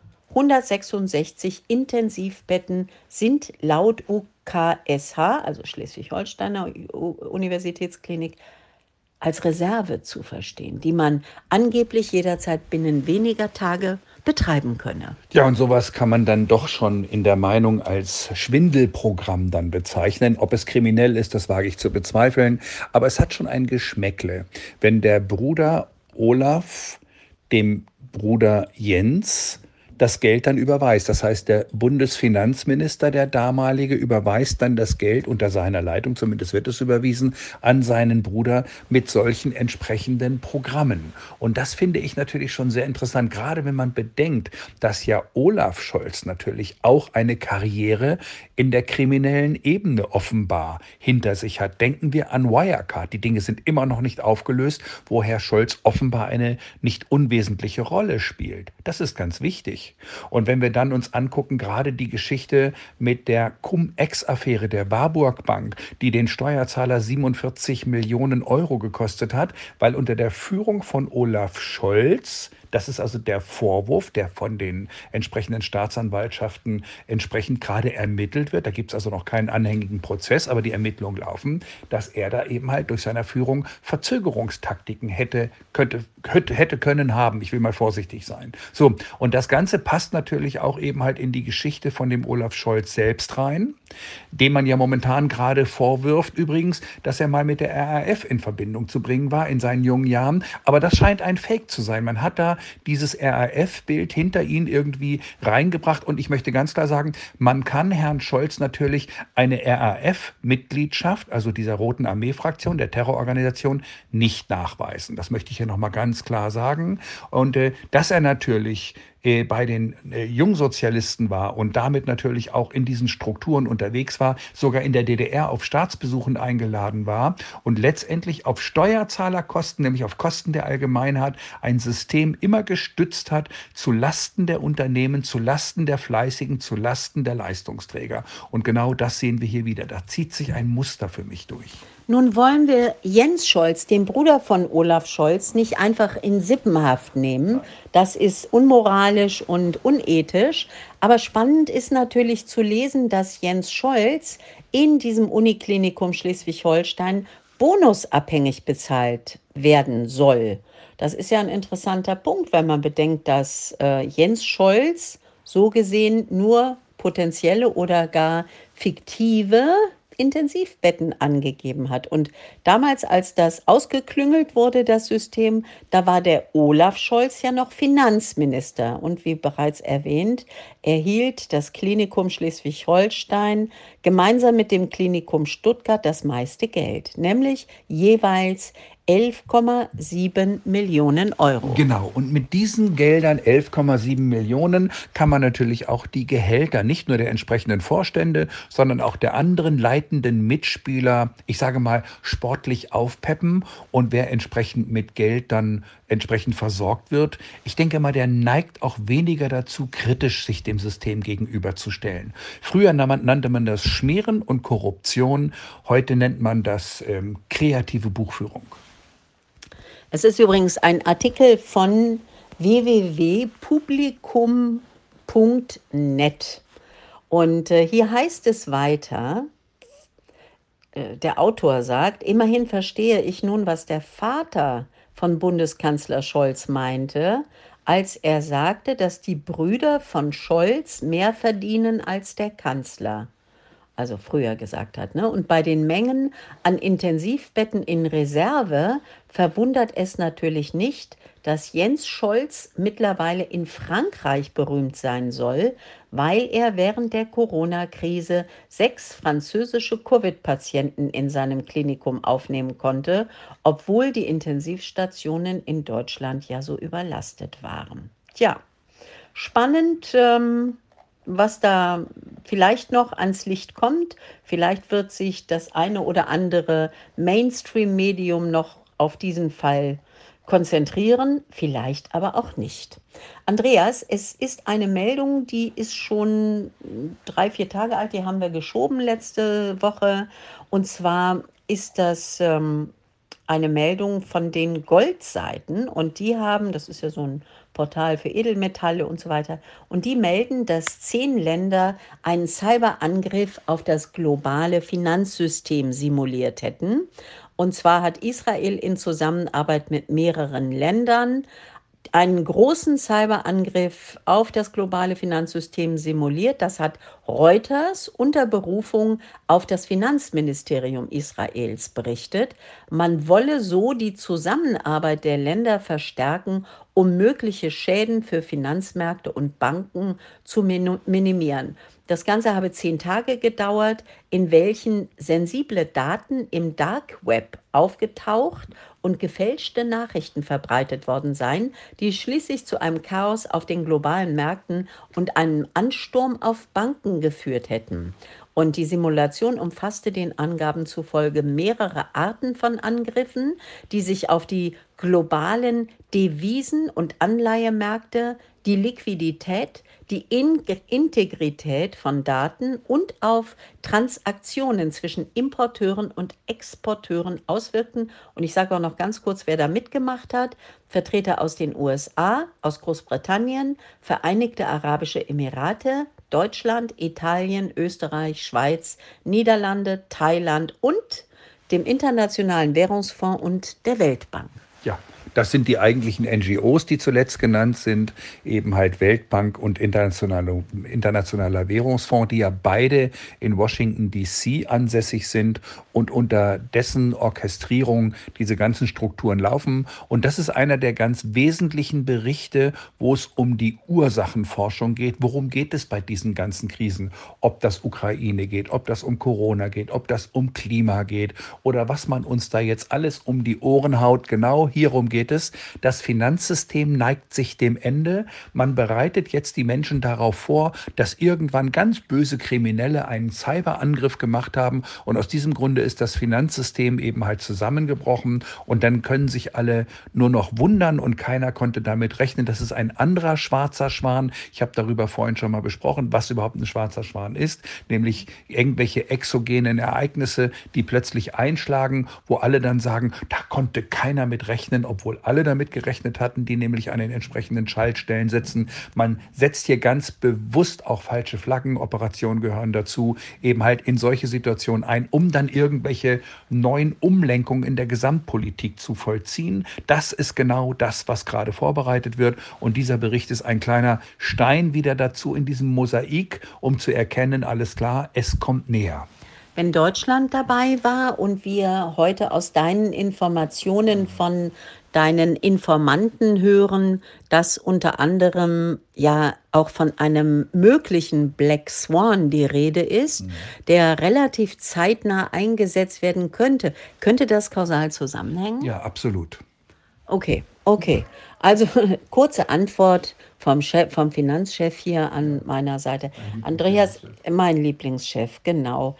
166 Intensivbetten sind laut UKSH, also Schleswig-Holsteiner Universitätsklinik, als Reserve zu verstehen, die man angeblich jederzeit binnen weniger Tage betreiben könne. Ja, und sowas kann man dann doch schon in der Meinung als Schwindelprogramm dann bezeichnen. Ob es kriminell ist, das wage ich zu bezweifeln. Aber es hat schon ein Geschmäckle, wenn der Bruder Olaf dem Bruder Jens das Geld dann überweist. Das heißt, der Bundesfinanzminister, der damalige, überweist dann das Geld unter seiner Leitung, zumindest wird es überwiesen, an seinen Bruder mit solchen entsprechenden Programmen. Und das finde ich natürlich schon sehr interessant, gerade wenn man bedenkt, dass ja Olaf Scholz natürlich auch eine Karriere in der kriminellen Ebene offenbar hinter sich hat. Denken wir an Wirecard. Die Dinge sind immer noch nicht aufgelöst, wo Herr Scholz offenbar eine nicht unwesentliche Rolle spielt. Das ist ganz wichtig. nicht. Und wenn wir dann uns angucken, gerade die Geschichte mit der Cum-Ex-Affäre der Warburg Bank, die den Steuerzahler 47 Millionen Euro gekostet hat, weil unter der Führung von Olaf Scholz, das ist also der Vorwurf, der von den entsprechenden Staatsanwaltschaften entsprechend gerade ermittelt wird. Da gibt es also noch keinen anhängigen Prozess, aber die Ermittlungen laufen, dass er da eben halt durch seine Führung Verzögerungstaktiken hätte können haben. Ich will mal vorsichtig sein. So, und das Ganze passt natürlich auch eben halt in die Geschichte von dem Olaf Scholz selbst rein, dem man ja momentan gerade vorwirft, übrigens, dass er mal mit der RAF in Verbindung zu bringen war in seinen jungen Jahren. Aber das scheint ein Fake zu sein. Man hat da dieses RAF-Bild hinter ihn irgendwie reingebracht. Und ich möchte ganz klar sagen, man kann Herrn Scholz natürlich eine RAF-Mitgliedschaft, also dieser Roten Armee-Fraktion, der Terrororganisation, nicht nachweisen. Das möchte ich hier nochmal ganz klar sagen. Und dass er natürlich bei den Jungsozialisten war und damit natürlich auch in diesen Strukturen unterwegs war, sogar in der DDR auf Staatsbesuchen eingeladen war und letztendlich auf Steuerzahlerkosten, nämlich auf Kosten der Allgemeinheit, ein System immer gestützt hat zu Lasten der Unternehmen, zu Lasten der Fleißigen, zu Lasten der Leistungsträger. Und genau das sehen wir hier wieder. Da zieht sich ein Muster für mich durch. Nun wollen wir Jens Scholz, den Bruder von Olaf Scholz, nicht einfach in Sippenhaft nehmen. Das ist unmoralisch und unethisch. Aber spannend ist natürlich zu lesen, dass Jens Scholz in diesem Uniklinikum Schleswig-Holstein bonusabhängig bezahlt werden soll. Das ist ja ein interessanter Punkt, wenn man bedenkt, dass Jens Scholz so gesehen nur potenzielle oder gar fiktive Intensivbetten angegeben hat. Und damals, als das ausgeklüngelt wurde, das System, da war der Olaf Scholz ja noch Finanzminister. Und wie bereits erwähnt, erhielt das Klinikum Schleswig-Holstein gemeinsam mit dem Klinikum Stuttgart das meiste Geld, nämlich jeweils 11,7 Millionen Euro. Genau, und mit diesen Geldern, 11,7 Millionen, kann man natürlich auch die Gehälter nicht nur der entsprechenden Vorstände, sondern auch der anderen leitenden Mitspieler, ich sage mal, sportlich aufpeppen. Und wer entsprechend mit Geld dann entsprechend versorgt wird, ich denke mal, der neigt auch weniger dazu, kritisch sich dem System gegenüberzustellen. Früher nannte man das Schmieren und Korruption, heute nennt man das kreative Buchführung. Es ist übrigens ein Artikel von www.publikum.net. Und hier heißt es weiter, der Autor sagt, immerhin verstehe ich nun, was der Vater von Bundeskanzler Scholz meinte, als er sagte, dass die Brüder von Scholz mehr verdienen als der Kanzler. Also früher gesagt hat. Ne? Und bei den Mengen an Intensivbetten in Reserve verwundert es natürlich nicht, dass Jens Scholz mittlerweile in Frankreich berühmt sein soll, weil er während der Corona-Krise 6 französische Covid-Patienten in seinem Klinikum aufnehmen konnte, obwohl die Intensivstationen in Deutschland ja so überlastet waren. Tja, spannend, was da vielleicht noch ans Licht kommt. Vielleicht wird sich das eine oder andere Mainstream-Medium noch auf diesen Fall konzentrieren, vielleicht aber auch nicht. Andreas, es ist eine Meldung, die ist schon 3-4 Tage alt, die haben wir geschoben letzte Woche. Und zwar ist das eine Meldung von den Goldseiten und die haben, das ist ja so ein Portal für Edelmetalle und so weiter, und die melden, dass 10 Länder einen Cyberangriff auf das globale Finanzsystem simuliert hätten. Und zwar hat Israel in Zusammenarbeit mit mehreren Ländern einen großen Cyberangriff auf das globale Finanzsystem simuliert. Das hat Reuters unter Berufung auf das Finanzministerium Israels berichtet. Man wolle so die Zusammenarbeit der Länder verstärken, um mögliche Schäden für Finanzmärkte und Banken zu minimieren. Das Ganze habe 10 Tage gedauert, in welchen sensible Daten im Dark Web aufgetaucht und gefälschte Nachrichten verbreitet worden seien, die schließlich zu einem Chaos auf den globalen Märkten und einem Ansturm auf Banken geführt hätten. Und die Simulation umfasste den Angaben zufolge mehrere Arten von Angriffen, die sich auf die globalen Devisen- und Anleihemärkte, die Liquidität, die Integrität von Daten und auf Transaktionen zwischen Importeuren und Exporteuren auswirkten. Und ich sage auch noch ganz kurz, wer da mitgemacht hat. Vertreter aus den USA, aus Großbritannien, Vereinigte Arabische Emirate, Deutschland, Italien, Österreich, Schweiz, Niederlande, Thailand und dem Internationalen Währungsfonds und der Weltbank. Ja, das sind die eigentlichen NGOs, die zuletzt genannt sind, eben halt Weltbank und Internationaler Währungsfonds, die ja beide in Washington DC ansässig sind und unter dessen Orchestrierung diese ganzen Strukturen laufen. Und das ist einer der ganz wesentlichen Berichte, wo es um die Ursachenforschung geht. Worum geht es bei diesen ganzen Krisen? Ob das Ukraine geht, ob das um Corona geht, ob das um Klima geht oder was man uns da jetzt alles um die Ohren haut. Genau hierum geht es. Das Finanzsystem neigt sich dem Ende. Man bereitet jetzt die Menschen darauf vor, dass irgendwann ganz böse Kriminelle einen Cyberangriff gemacht haben. Und aus diesem Grunde ist das Finanzsystem eben halt zusammengebrochen. Und dann können sich alle nur noch wundern und keiner konnte damit rechnen. Das ist ein anderer schwarzer Schwan. Ich habe darüber vorhin schon mal besprochen, was überhaupt ein schwarzer Schwan ist. Nämlich irgendwelche exogenen Ereignisse, die plötzlich einschlagen, wo alle dann sagen, da konnte keiner mit rechnen, obwohl alle damit gerechnet hatten, die nämlich an den entsprechenden Schaltstellen sitzen. Man setzt hier ganz bewusst auch falsche Flaggen, Operationen gehören dazu, eben halt in solche Situationen ein, um dann irgendwelche neuen Umlenkungen in der Gesamtpolitik zu vollziehen. Das ist genau das, was gerade vorbereitet wird. Und dieser Bericht ist ein kleiner Stein wieder dazu in diesem Mosaik, um zu erkennen, alles klar, es kommt näher. Wenn Deutschland dabei war und wir heute aus deinen Informationen von deinen Informanten hören, dass unter anderem ja auch von einem möglichen Black Swan die Rede ist, der relativ zeitnah eingesetzt werden könnte. Könnte das kausal zusammenhängen? Ja, absolut. Okay. Also kurze Antwort vom Finanzchef hier an meiner Seite. Andreas, mein Lieblingschef, genau.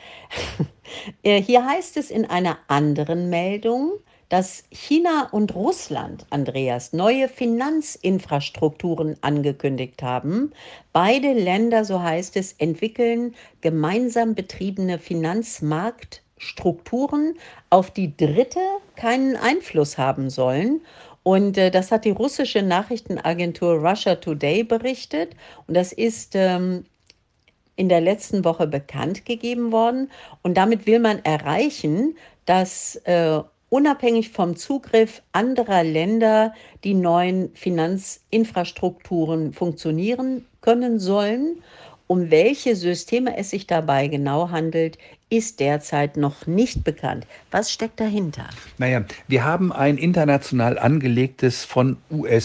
Hier heißt es in einer anderen Meldung, dass China und Russland, Andreas, neue Finanzinfrastrukturen angekündigt haben. Beide Länder, so heißt es, entwickeln gemeinsam betriebene Finanzmarktstrukturen, auf die Dritte keinen Einfluss haben sollen. Und das hat die russische Nachrichtenagentur Russia Today berichtet. Und das ist in der letzten Woche bekannt gegeben worden. Und damit will man erreichen, dass unabhängig vom Zugriff anderer Länder die neuen Finanzinfrastrukturen funktionieren können sollen. Um welche Systeme es sich dabei genau handelt, ist derzeit noch nicht bekannt. Was steckt dahinter? Naja, wir haben ein international angelegtes, von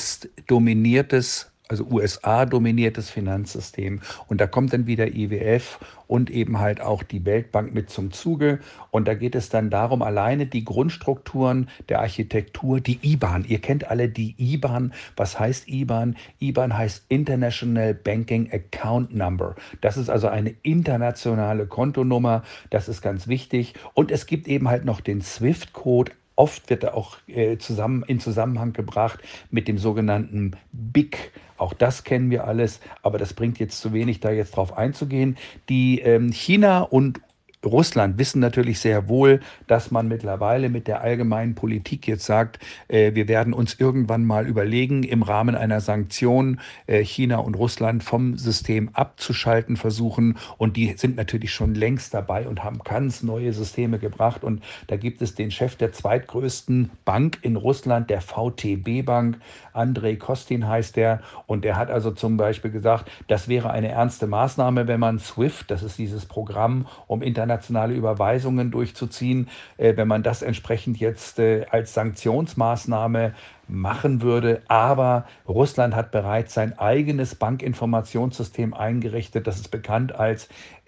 USA-dominiertes Finanzsystem. Und da kommt dann wieder IWF und eben halt auch die Weltbank mit zum Zuge. Und da geht es dann darum, alleine die Grundstrukturen der Architektur, die IBAN. Ihr kennt alle die IBAN. Was heißt IBAN? IBAN heißt International Banking Account Number. Das ist also eine internationale Kontonummer. Das ist ganz wichtig. Und es gibt eben halt noch den SWIFT-Code. Oft wird er auch in Zusammenhang gebracht mit dem sogenannten BIC. Auch das kennen wir alles, aber das bringt jetzt zu wenig, da jetzt drauf einzugehen. Die China und Russland wissen natürlich sehr wohl, dass man mittlerweile mit der allgemeinen Politik jetzt sagt, wir werden uns irgendwann mal überlegen, im Rahmen einer Sanktion China und Russland vom System abzuschalten versuchen. Und die sind natürlich schon längst dabei und haben ganz neue Systeme gebracht. Und da gibt es den Chef der zweitgrößten Bank in Russland, der VTB-Bank, Andrei Kostin heißt der. Und der hat also zum Beispiel gesagt, das wäre eine ernste Maßnahme, wenn man SWIFT, das ist dieses Programm, um internationale Überweisungen durchzuziehen, wenn man das entsprechend jetzt als Sanktionsmaßnahme machen würde. Aber Russland hat bereits sein eigenes Bankinformationssystem eingerichtet. Das ist bekannt als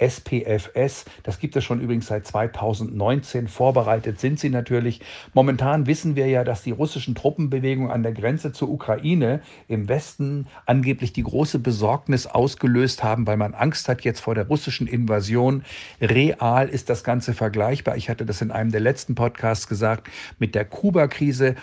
SPFS. Das gibt es schon übrigens seit 2019. Vorbereitet sind sie natürlich. Momentan wissen wir ja, dass die russischen Truppenbewegungen an der Grenze zur Ukraine im Westen angeblich die große Besorgnis ausgelöst haben, weil man Angst hat jetzt vor der russischen Invasion. Real ist das Ganze vergleichbar. Ich hatte das in einem der letzten Podcasts gesagt mit der Kuba-Krise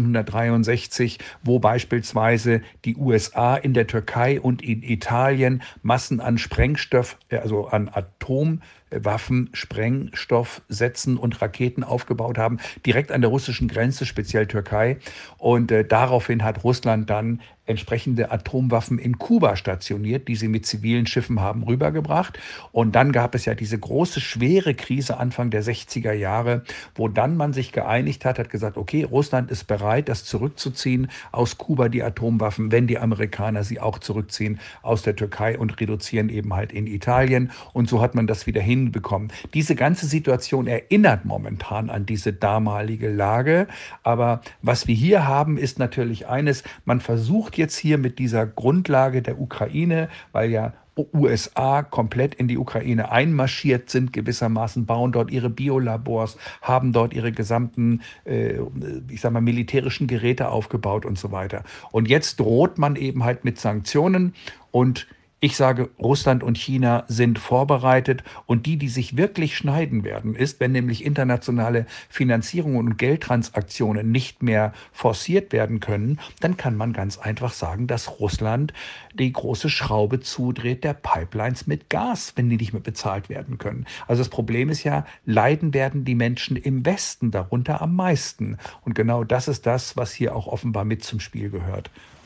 1963, wo beispielsweise die USA in der Türkei und in Italien Massen an Sprengstoff, also an Atomwaffen, Sprengstoffsätzen und Raketen aufgebaut haben, direkt an der russischen Grenze, speziell Türkei. Und daraufhin hat Russland dann entsprechende Atomwaffen in Kuba stationiert, die sie mit zivilen Schiffen haben rübergebracht. Und dann gab es ja diese große, schwere Krise Anfang der 60er Jahre, wo dann man sich geeinigt hat gesagt, okay, Russland ist bereit, das zurückzuziehen aus Kuba, die Atomwaffen, wenn die Amerikaner sie auch zurückziehen aus der Türkei und reduzieren eben halt in Italien. Und so hat man das wieder hinbekommen. Diese ganze Situation erinnert momentan an diese damalige Lage. Aber was wir hier haben, ist natürlich eines, man versucht jetzt hier mit dieser Grundlage der Ukraine, weil ja USA komplett in die Ukraine einmarschiert sind, gewissermaßen bauen dort ihre Biolabors, haben dort ihre gesamten, ich sag mal, militärischen Geräte aufgebaut und so weiter. Und jetzt droht man eben halt mit Sanktionen und ich sage, Russland und China sind vorbereitet und die sich wirklich schneiden werden, ist, wenn nämlich internationale Finanzierungen und Geldtransaktionen nicht mehr forciert werden können, dann kann man ganz einfach sagen, dass Russland die große Schraube zudreht der Pipelines mit Gas, wenn die nicht mehr bezahlt werden können. Also das Problem ist ja, leiden werden die Menschen im Westen darunter am meisten. Und genau das ist das, was hier auch offenbar mit zum Spiel gehört.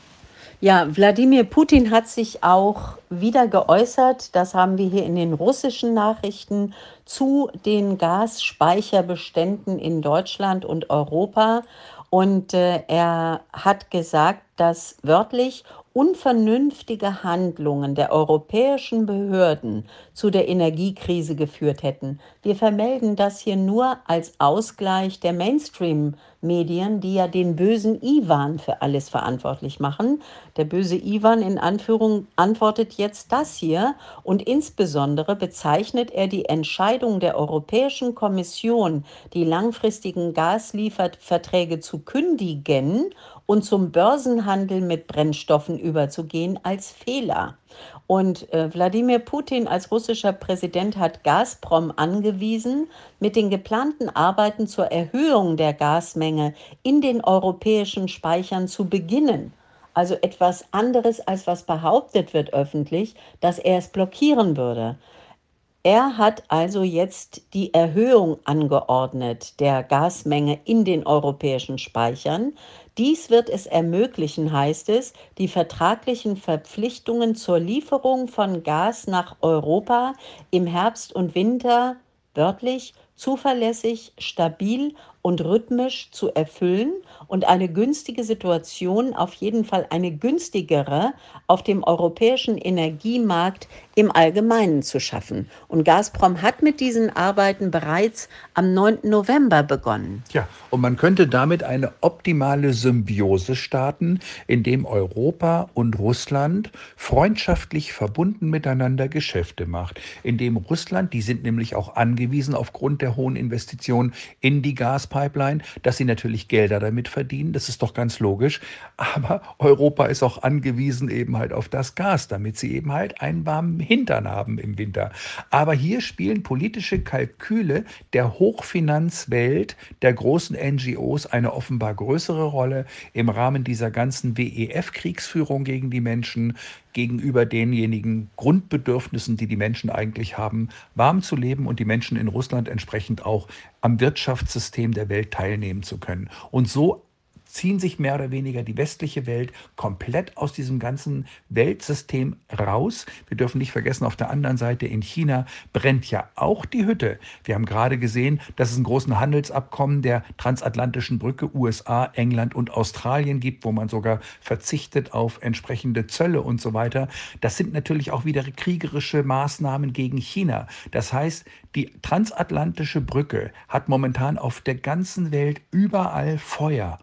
Ja, Wladimir Putin hat sich auch wieder geäußert, das haben wir hier in den russischen Nachrichten, zu den Gasspeicherbeständen in Deutschland und Europa. Und er hat gesagt, dass wörtlich unvernünftige Handlungen der europäischen Behörden zu der Energiekrise geführt hätten. Wir vermelden das hier nur als Ausgleich der Mainstream-Medien, die ja den bösen Iwan für alles verantwortlich machen. Der böse Iwan in Anführung antwortet jetzt das hier und insbesondere bezeichnet er die Entscheidung der Europäischen Kommission, die langfristigen Gaslieferverträge zu kündigen und zum Börsenhandel mit Brennstoffen überzugehen, als Fehler. Und Wladimir Putin als russischer Präsident hat Gazprom angewiesen, mit den geplanten Arbeiten zur Erhöhung der Gasmenge in den europäischen Speichern zu beginnen. Also etwas anderes, als was behauptet wird öffentlich, dass er es blockieren würde. Er hat also jetzt die Erhöhung angeordnet der Gasmenge in den europäischen Speichern. Dies wird es ermöglichen, heißt es, die vertraglichen Verpflichtungen zur Lieferung von Gas nach Europa im Herbst und Winter, wörtlich, zuverlässig, stabil und rhythmisch zu erfüllen und eine günstige Situation, auf jeden Fall eine günstigere, auf dem europäischen Energiemarkt im Allgemeinen zu schaffen. Und Gazprom hat mit diesen Arbeiten bereits am 9. November begonnen. Ja, und man könnte damit eine optimale Symbiose starten, in dem Europa und Russland freundschaftlich verbunden miteinander Geschäfte macht. In dem Russland, die sind nämlich auch angewiesen aufgrund der hohen Investitionen in die Gaspipeline, dass sie natürlich Gelder damit verdienen, das ist doch ganz logisch. Aber Europa ist auch angewiesen eben halt auf das Gas, damit sie eben halt einen warmen Hintern haben im Winter. Aber hier spielen politische Kalküle der Hochfinanzwelt, der großen NGOs eine offenbar größere Rolle im Rahmen dieser ganzen WEF-Kriegsführung gegen die Menschen, gegenüber denjenigen Grundbedürfnissen, die die Menschen eigentlich haben, warm zu leben und die Menschen in Russland entsprechend auch am Wirtschaftssystem der Welt teilnehmen zu können. Und so ziehen sich mehr oder weniger die westliche Welt komplett aus diesem ganzen Weltsystem raus. Wir dürfen nicht vergessen, auf der anderen Seite in China brennt ja auch die Hütte. Wir haben gerade gesehen, dass es einen großen Handelsabkommen der transatlantischen Brücke USA, England und Australien gibt, wo man sogar verzichtet auf entsprechende Zölle und so weiter. Das sind natürlich auch wieder kriegerische Maßnahmen gegen China. Das heißt, die transatlantische Brücke hat momentan auf der ganzen Welt überall Feuer.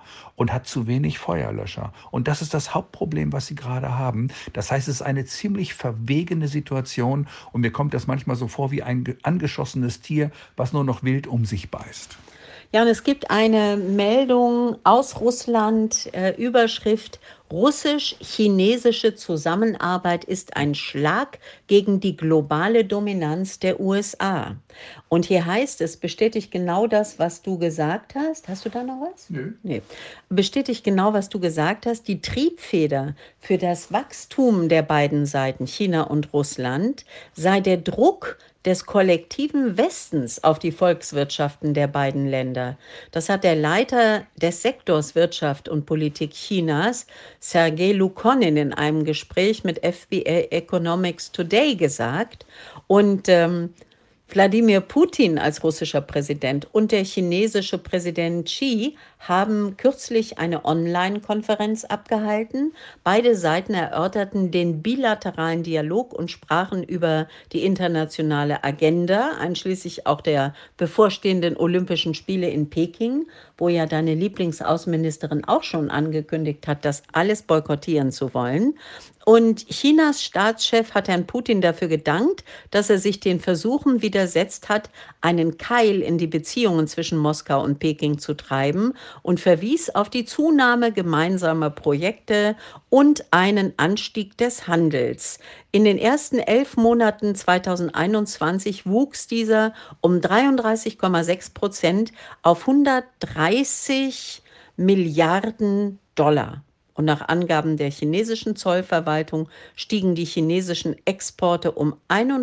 und hat zu wenig Feuerlöscher. Und das ist das Hauptproblem, was sie gerade haben. Das heißt, es ist eine ziemlich verwegene Situation und mir kommt das manchmal so vor wie ein angeschossenes Tier, was nur noch wild um sich beißt. Ja, und es gibt eine Meldung aus Russland, Überschrift: Russisch-chinesische Zusammenarbeit ist ein Schlag gegen die globale Dominanz der USA. Und hier heißt es, bestätigt genau das, was du gesagt hast. Hast du da noch was? Nö. Nee. Bestätigt genau, was du gesagt hast. Die Triebfeder für das Wachstum der beiden Seiten, China und Russland, sei der Druck des kollektiven Westens auf die Volkswirtschaften der beiden Länder. Das hat der Leiter des Sektors Wirtschaft und Politik Chinas, Sergei Lukonin, in einem Gespräch mit FBA Economics Today gesagt. Und Wladimir Putin als russischer Präsident und der chinesische Präsident Xi haben kürzlich eine Online-Konferenz abgehalten. Beide Seiten erörterten den bilateralen Dialog und sprachen über die internationale Agenda, einschließlich auch der bevorstehenden Olympischen Spiele in Peking, wo ja deine Lieblingsaußenministerin auch schon angekündigt hat, das alles boykottieren zu wollen. Und Chinas Staatschef hat Herrn Putin dafür gedankt, dass er sich den Versuchen widersetzt hat, einen Keil in die Beziehungen zwischen Moskau und Peking zu treiben, und verwies auf die Zunahme gemeinsamer Projekte und einen Anstieg des Handels. In den ersten 11 Monaten 2021 wuchs dieser um 33,6% auf 130 Milliarden Dollar. Und nach Angaben der chinesischen Zollverwaltung stiegen die chinesischen Exporte um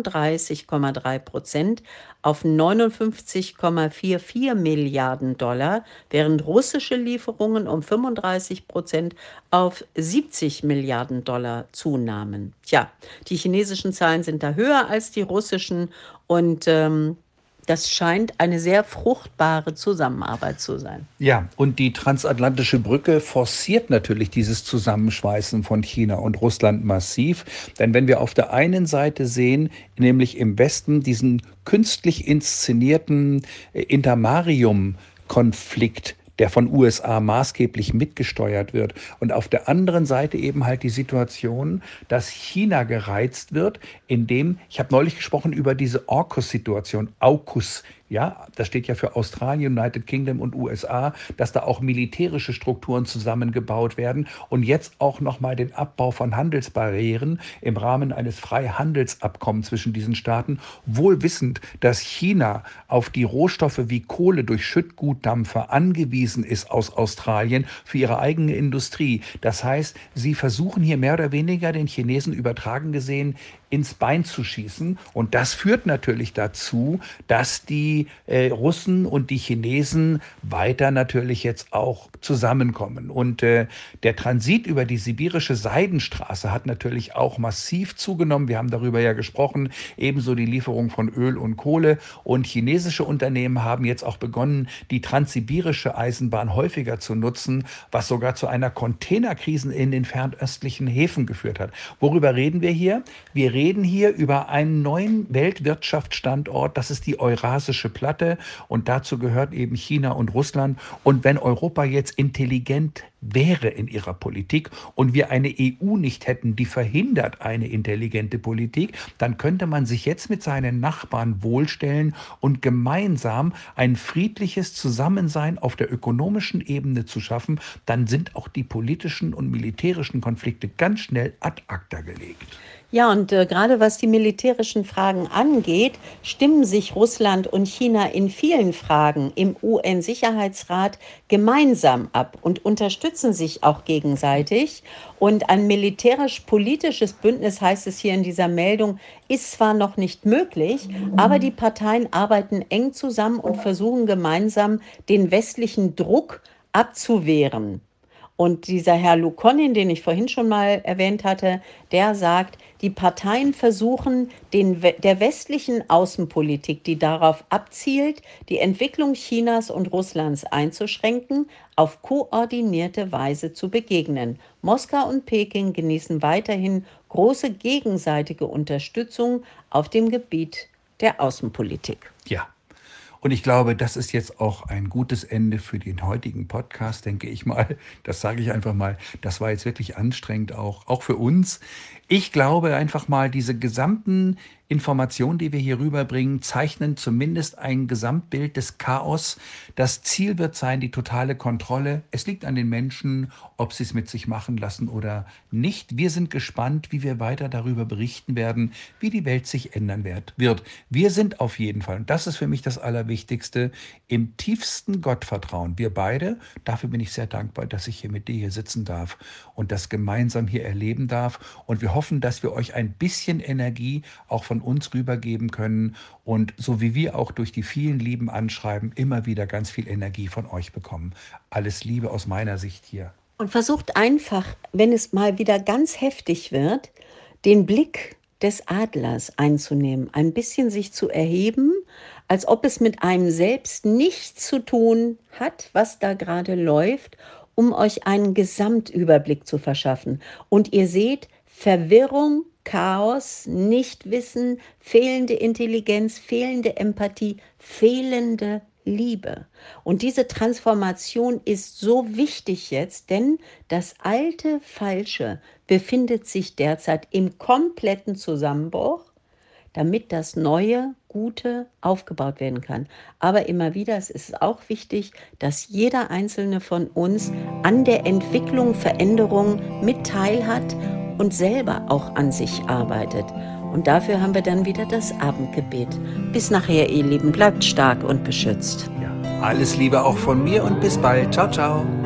31,3% auf 59,44 Milliarden Dollar, während russische Lieferungen um 35% auf 70 Milliarden Dollar zunahmen. Tja, die chinesischen Zahlen sind da höher als die russischen und das scheint eine sehr fruchtbare Zusammenarbeit zu sein. Ja, und die transatlantische Brücke forciert natürlich dieses Zusammenschweißen von China und Russland massiv. Denn wenn wir auf der einen Seite sehen, nämlich im Westen diesen künstlich inszenierten Intermarium-Konflikt, der von USA maßgeblich mitgesteuert wird. Und auf der anderen Seite eben halt die Situation, dass China gereizt wird, indem, ich habe neulich gesprochen über diese AUKUS-Situation, AUKUS, ja, das steht ja für Australien, United Kingdom und USA, dass da auch militärische Strukturen zusammengebaut werden und jetzt auch nochmal den Abbau von Handelsbarrieren im Rahmen eines Freihandelsabkommens zwischen diesen Staaten, wohl wissend, dass China auf die Rohstoffe wie Kohle durch Schüttgutdampfer angewiesen ist aus Australien für ihre eigene Industrie. Das heißt, sie versuchen hier mehr oder weniger den Chinesen übertragen gesehen ins Bein zu schießen. Und das führt natürlich dazu, dass die Russen und die Chinesen weiter natürlich jetzt auch zusammenkommen. Und der Transit über die sibirische Seidenstraße hat natürlich auch massiv zugenommen. Wir haben darüber ja gesprochen. Ebenso die Lieferung von Öl und Kohle. Und chinesische Unternehmen haben jetzt auch begonnen, die transsibirische Eisenbahn häufiger zu nutzen, was sogar zu einer Containerkrise in den fernöstlichen Häfen geführt hat. Worüber reden wir hier? Wir reden hier über einen neuen Weltwirtschaftsstandort, das ist die Eurasische Platte, und dazu gehört eben China und Russland. Und wenn Europa jetzt intelligent wäre in ihrer Politik und wir eine EU nicht hätten, die verhindert eine intelligente Politik, dann könnte man sich jetzt mit seinen Nachbarn wohlstellen und gemeinsam ein friedliches Zusammensein auf der ökonomischen Ebene zu schaffen. Dann sind auch die politischen und militärischen Konflikte ganz schnell ad acta gelegt. Ja, und gerade was die militärischen Fragen angeht, stimmen sich Russland und China in vielen Fragen im UN-Sicherheitsrat gemeinsam ab und unterstützen sich auch gegenseitig. Und ein militärisch-politisches Bündnis, heißt es hier in dieser Meldung, ist zwar noch nicht möglich, aber die Parteien arbeiten eng zusammen und versuchen gemeinsam, den westlichen Druck abzuwehren. Und dieser Herr Lukonin, den ich vorhin schon mal erwähnt hatte, der sagt, die Parteien versuchen, der westlichen Außenpolitik, die darauf abzielt, die Entwicklung Chinas und Russlands einzuschränken, auf koordinierte Weise zu begegnen. Moskau und Peking genießen weiterhin große gegenseitige Unterstützung auf dem Gebiet der Außenpolitik. Ja. Und ich glaube, das ist jetzt auch ein gutes Ende für den heutigen Podcast, denke ich mal. Das sage ich einfach mal. Das war jetzt wirklich anstrengend auch für uns. Ich glaube einfach mal, diese gesamten Informationen, die wir hier rüberbringen, zeichnen zumindest ein Gesamtbild des Chaos. Das Ziel wird sein, die totale Kontrolle. Es liegt an den Menschen, ob sie es mit sich machen lassen oder nicht. Wir sind gespannt, wie wir weiter darüber berichten werden, wie die Welt sich ändern wird. Wir sind auf jeden Fall, und das ist für mich das Allerwichtigste, im tiefsten Gottvertrauen. Wir beide, dafür bin ich sehr dankbar, dass ich hier mit dir hier sitzen darf und das gemeinsam hier erleben darf. Und wir hoffen, dass wir euch ein bisschen Energie auch von uns rübergeben können und so wie wir auch durch die vielen lieben Anschreiben immer wieder ganz viel Energie von euch bekommen. Alles Liebe aus meiner Sicht hier. Und versucht einfach, wenn es mal wieder ganz heftig wird, den Blick des Adlers einzunehmen, ein bisschen sich zu erheben, als ob es mit einem selbst nichts zu tun hat, was da gerade läuft, um euch einen Gesamtüberblick zu verschaffen. Und ihr seht, Verwirrung, Chaos, Nichtwissen, fehlende Intelligenz, fehlende Empathie, fehlende Liebe. Und diese Transformation ist so wichtig jetzt, denn das alte Falsche befindet sich derzeit im kompletten Zusammenbruch, damit das neue, Gute aufgebaut werden kann. Aber immer wieder, es ist auch wichtig, dass jeder Einzelne von uns an der Entwicklung, Veränderung mit teilhat und selber auch an sich arbeitet. Und dafür haben wir dann wieder das Abendgebet. Bis nachher, ihr Lieben, bleibt stark und beschützt. Ja, alles Liebe auch von mir und bis bald. Ciao, ciao.